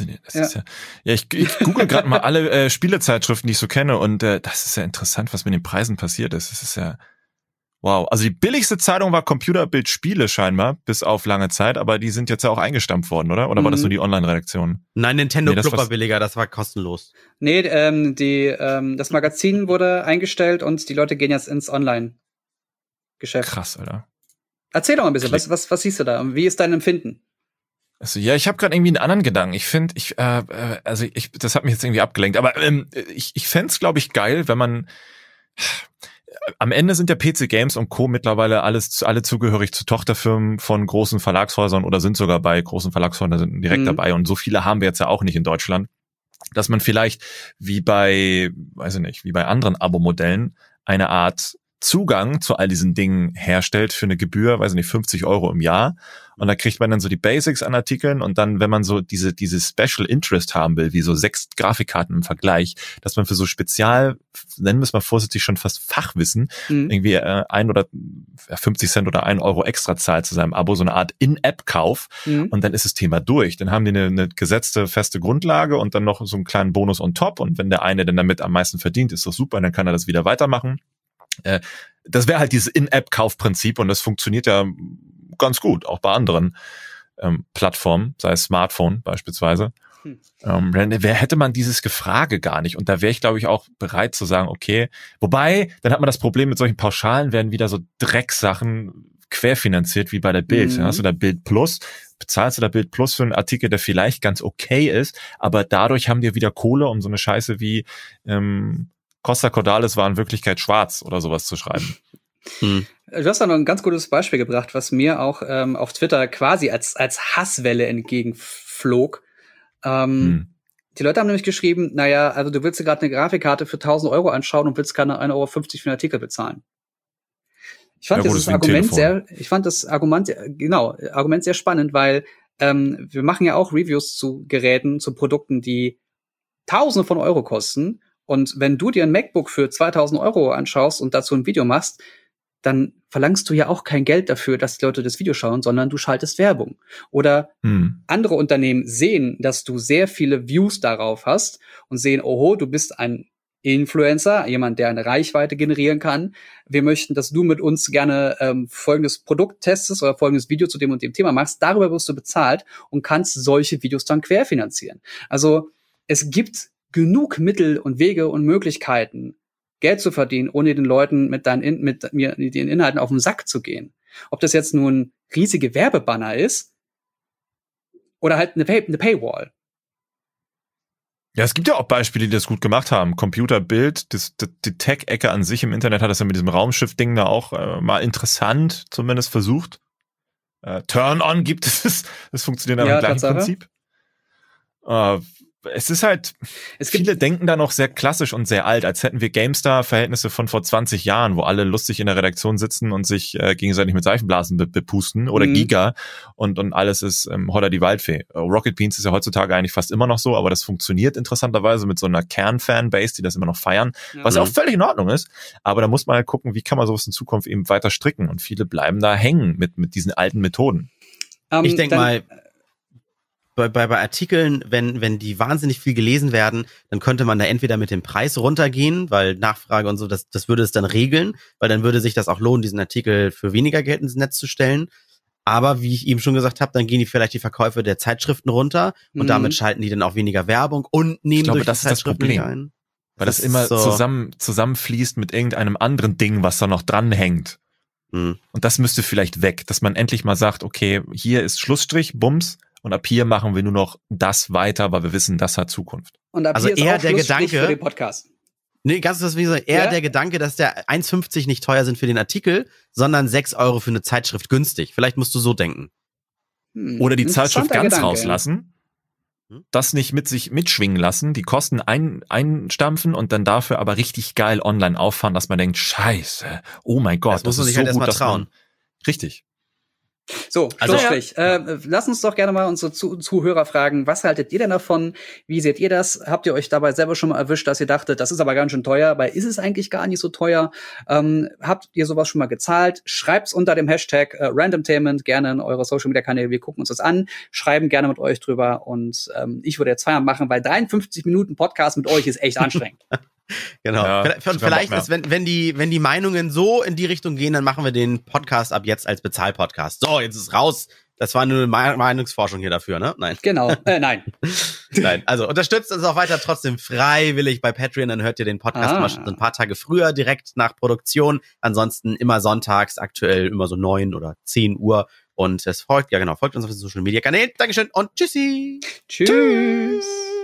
[SPEAKER 3] Ich google gerade mal alle Spielezeitschriften, die ich so kenne, und das ist ja interessant, was mit den Preisen passiert ist. Das ist ja wow. Also die billigste Zeitung war Computerbild Spiele scheinbar, bis auf lange Zeit, aber die sind jetzt ja auch eingestampft worden, oder? Oder war das nur die Online-Redaktion?
[SPEAKER 1] Nein, Nintendo Club war billiger, das war kostenlos.
[SPEAKER 2] Nee, das Magazin wurde eingestellt und die Leute gehen jetzt ins Online-Geschäft.
[SPEAKER 3] Krass, Alter.
[SPEAKER 2] Erzähl doch mal ein bisschen, was siehst du da? Wie ist dein Empfinden?
[SPEAKER 3] Also, ja, ich habe gerade irgendwie einen anderen Gedanken. Ich finde, das hat mich jetzt irgendwie abgelenkt, aber ich fänd's, glaube ich, geil, wenn man am Ende sind ja PC Games und Co. mittlerweile alle zugehörig zu Tochterfirmen von großen Verlagshäusern oder sind sogar bei großen Verlagshäusern direkt dabei, und so viele haben wir jetzt ja auch nicht in Deutschland. dass man vielleicht wie bei anderen Abo-Modellen eine Art Zugang zu all diesen Dingen herstellt für eine Gebühr, 50 € im Jahr. Und da kriegt man dann so die Basics an Artikeln und dann, wenn man so diese Special Interest haben will, wie so 6 Grafikkarten im Vergleich, dass man für so Spezial, nennen wir es mal vorsichtig, schon fast Fachwissen, irgendwie 1 oder 50 Cent oder 1 € extra zahlt zu seinem Abo, so eine Art In-App-Kauf und dann ist das Thema durch. Dann haben die eine gesetzte, feste Grundlage und dann noch so einen kleinen Bonus on top und wenn der eine dann damit am meisten verdient, ist doch super, dann kann er das wieder weitermachen. Das wäre halt dieses In-App-Kaufprinzip und das funktioniert ja ganz gut, auch bei anderen Plattformen, sei es Smartphone beispielsweise. Dann hätte man dieses Gefrage gar nicht und da wäre ich, glaube ich, auch bereit zu sagen, okay, wobei, dann hat man das Problem mit solchen Pauschalen, werden wieder so Drecksachen querfinanziert wie bei der Bild. Dann hast du da Bild Plus, bezahlst du da Bild Plus für einen Artikel, der vielleicht ganz okay ist, aber dadurch haben die wieder Kohle, um so eine Scheiße wie Costa Cordalis war in Wirklichkeit schwarz oder sowas zu schreiben.
[SPEAKER 2] Du hast da noch ein ganz gutes Beispiel gebracht, was mir auch auf Twitter quasi als Hasswelle entgegenflog. Die Leute haben nämlich geschrieben, naja, also du willst dir gerade eine Grafikkarte für 1.000 € anschauen und willst gerade 1,50 € für einen Artikel bezahlen. Ich fand das Argument sehr spannend, weil wir machen ja auch Reviews zu Geräten, zu Produkten, die Tausende von Euro kosten. Und wenn du dir ein MacBook für 2.000 € anschaust und dazu ein Video machst, dann verlangst du ja auch kein Geld dafür, dass die Leute das Video schauen, sondern du schaltest Werbung. Oder andere Unternehmen sehen, dass du sehr viele Views darauf hast und sehen, oho, du bist ein Influencer, jemand, der eine Reichweite generieren kann. Wir möchten, dass du mit uns gerne folgendes Produkt testest oder folgendes Video zu dem und dem Thema machst. Darüber wirst du bezahlt und kannst solche Videos dann querfinanzieren. Also es gibt genug Mittel und Wege und Möglichkeiten, Geld zu verdienen, ohne den Leuten mit den Inhalten auf den Sack zu gehen. Ob das jetzt nun riesige Werbebanner ist oder halt eine Paywall.
[SPEAKER 3] Ja, es gibt ja auch Beispiele, die das gut gemacht haben. Computerbild, die Tech-Ecke an sich im Internet hat das ja mit diesem Raumschiff-Ding da auch mal interessant zumindest versucht. Turn-on gibt es. Das funktioniert aber im gleichen Prinzip. Es ist halt, viele denken da noch sehr klassisch und sehr alt, als hätten wir GameStar-Verhältnisse von vor 20 Jahren, wo alle lustig in der Redaktion sitzen und sich gegenseitig mit Seifenblasen bepusten oder Giga und alles ist Holla die Waldfee. Rocket Beans ist ja heutzutage eigentlich fast immer noch so, aber das funktioniert interessanterweise mit so einer Kern-Fanbase, die das immer noch feiern, was auch völlig in Ordnung ist, aber da muss man halt gucken, wie kann man sowas in Zukunft eben weiter stricken und viele bleiben da hängen mit diesen alten Methoden.
[SPEAKER 1] Ich denke mal, bei Artikeln, wenn die wahnsinnig viel gelesen werden, dann könnte man da entweder mit dem Preis runtergehen, weil Nachfrage und so, das würde es dann regeln, weil dann würde sich das auch lohnen, diesen Artikel für weniger Geld ins Netz zu stellen. Aber wie ich eben schon gesagt habe, dann gehen vielleicht die Verkäufe der Zeitschriften runter und damit schalten die dann auch weniger Werbung und nehmen durch die Zeitschriften nicht ein.
[SPEAKER 3] Weil das immer zusammenfließt mit irgendeinem anderen Ding, was da noch dranhängt. Und das müsste vielleicht weg, dass man endlich mal sagt, okay, hier ist Schlussstrich, Bums, und ab hier machen wir nur noch das weiter, weil wir wissen, das hat Zukunft.
[SPEAKER 2] Und ab hier ist eher der Gedanke für den Podcast.
[SPEAKER 1] Nee, ganz das wie gesagt, der Gedanke, dass der 1,50 nicht teuer sind für den Artikel, sondern 6 € für eine Zeitschrift günstig. Vielleicht musst du so denken.
[SPEAKER 3] Oder die Zeitschrift ganz rauslassen, das nicht mit sich mitschwingen lassen, die Kosten einstampfen und dann dafür aber richtig geil online auffahren, dass man denkt, scheiße, oh mein Gott,
[SPEAKER 1] das muss man sich halt erst mal trauen.
[SPEAKER 3] Richtig.
[SPEAKER 2] So, Schlussstrich. Lass uns doch gerne mal unsere Zuhörer fragen, was haltet ihr denn davon? Wie seht ihr das? Habt ihr euch dabei selber schon mal erwischt, dass ihr dachtet, das ist aber ganz schön teuer, weil ist es eigentlich gar nicht so teuer? Habt ihr sowas schon mal gezahlt? Schreibt's unter dem Hashtag Randomtainment gerne in eure Social Media Kanäle. Wir gucken uns das an, schreiben gerne mit euch drüber und ich würde jetzt Feierabend machen, weil 53 Minuten Podcast mit euch ist echt anstrengend.
[SPEAKER 1] Genau. Ja, vielleicht ist, wenn die Meinungen so in die Richtung gehen, dann machen wir den Podcast ab jetzt als Bezahlpodcast. So, jetzt ist raus. Das war nur eine Meinungsforschung hier dafür, ne? Nein.
[SPEAKER 2] Genau. Nein.
[SPEAKER 1] Nein. Also unterstützt uns auch weiter trotzdem freiwillig bei Patreon. Dann hört ihr den Podcast mal schon ein paar Tage früher, direkt nach Produktion. Ansonsten immer sonntags, aktuell immer so 9 oder 10 Uhr. Und es folgt uns auf den Social Media Kanälen. Dankeschön und tschüssi.
[SPEAKER 2] Tschüss.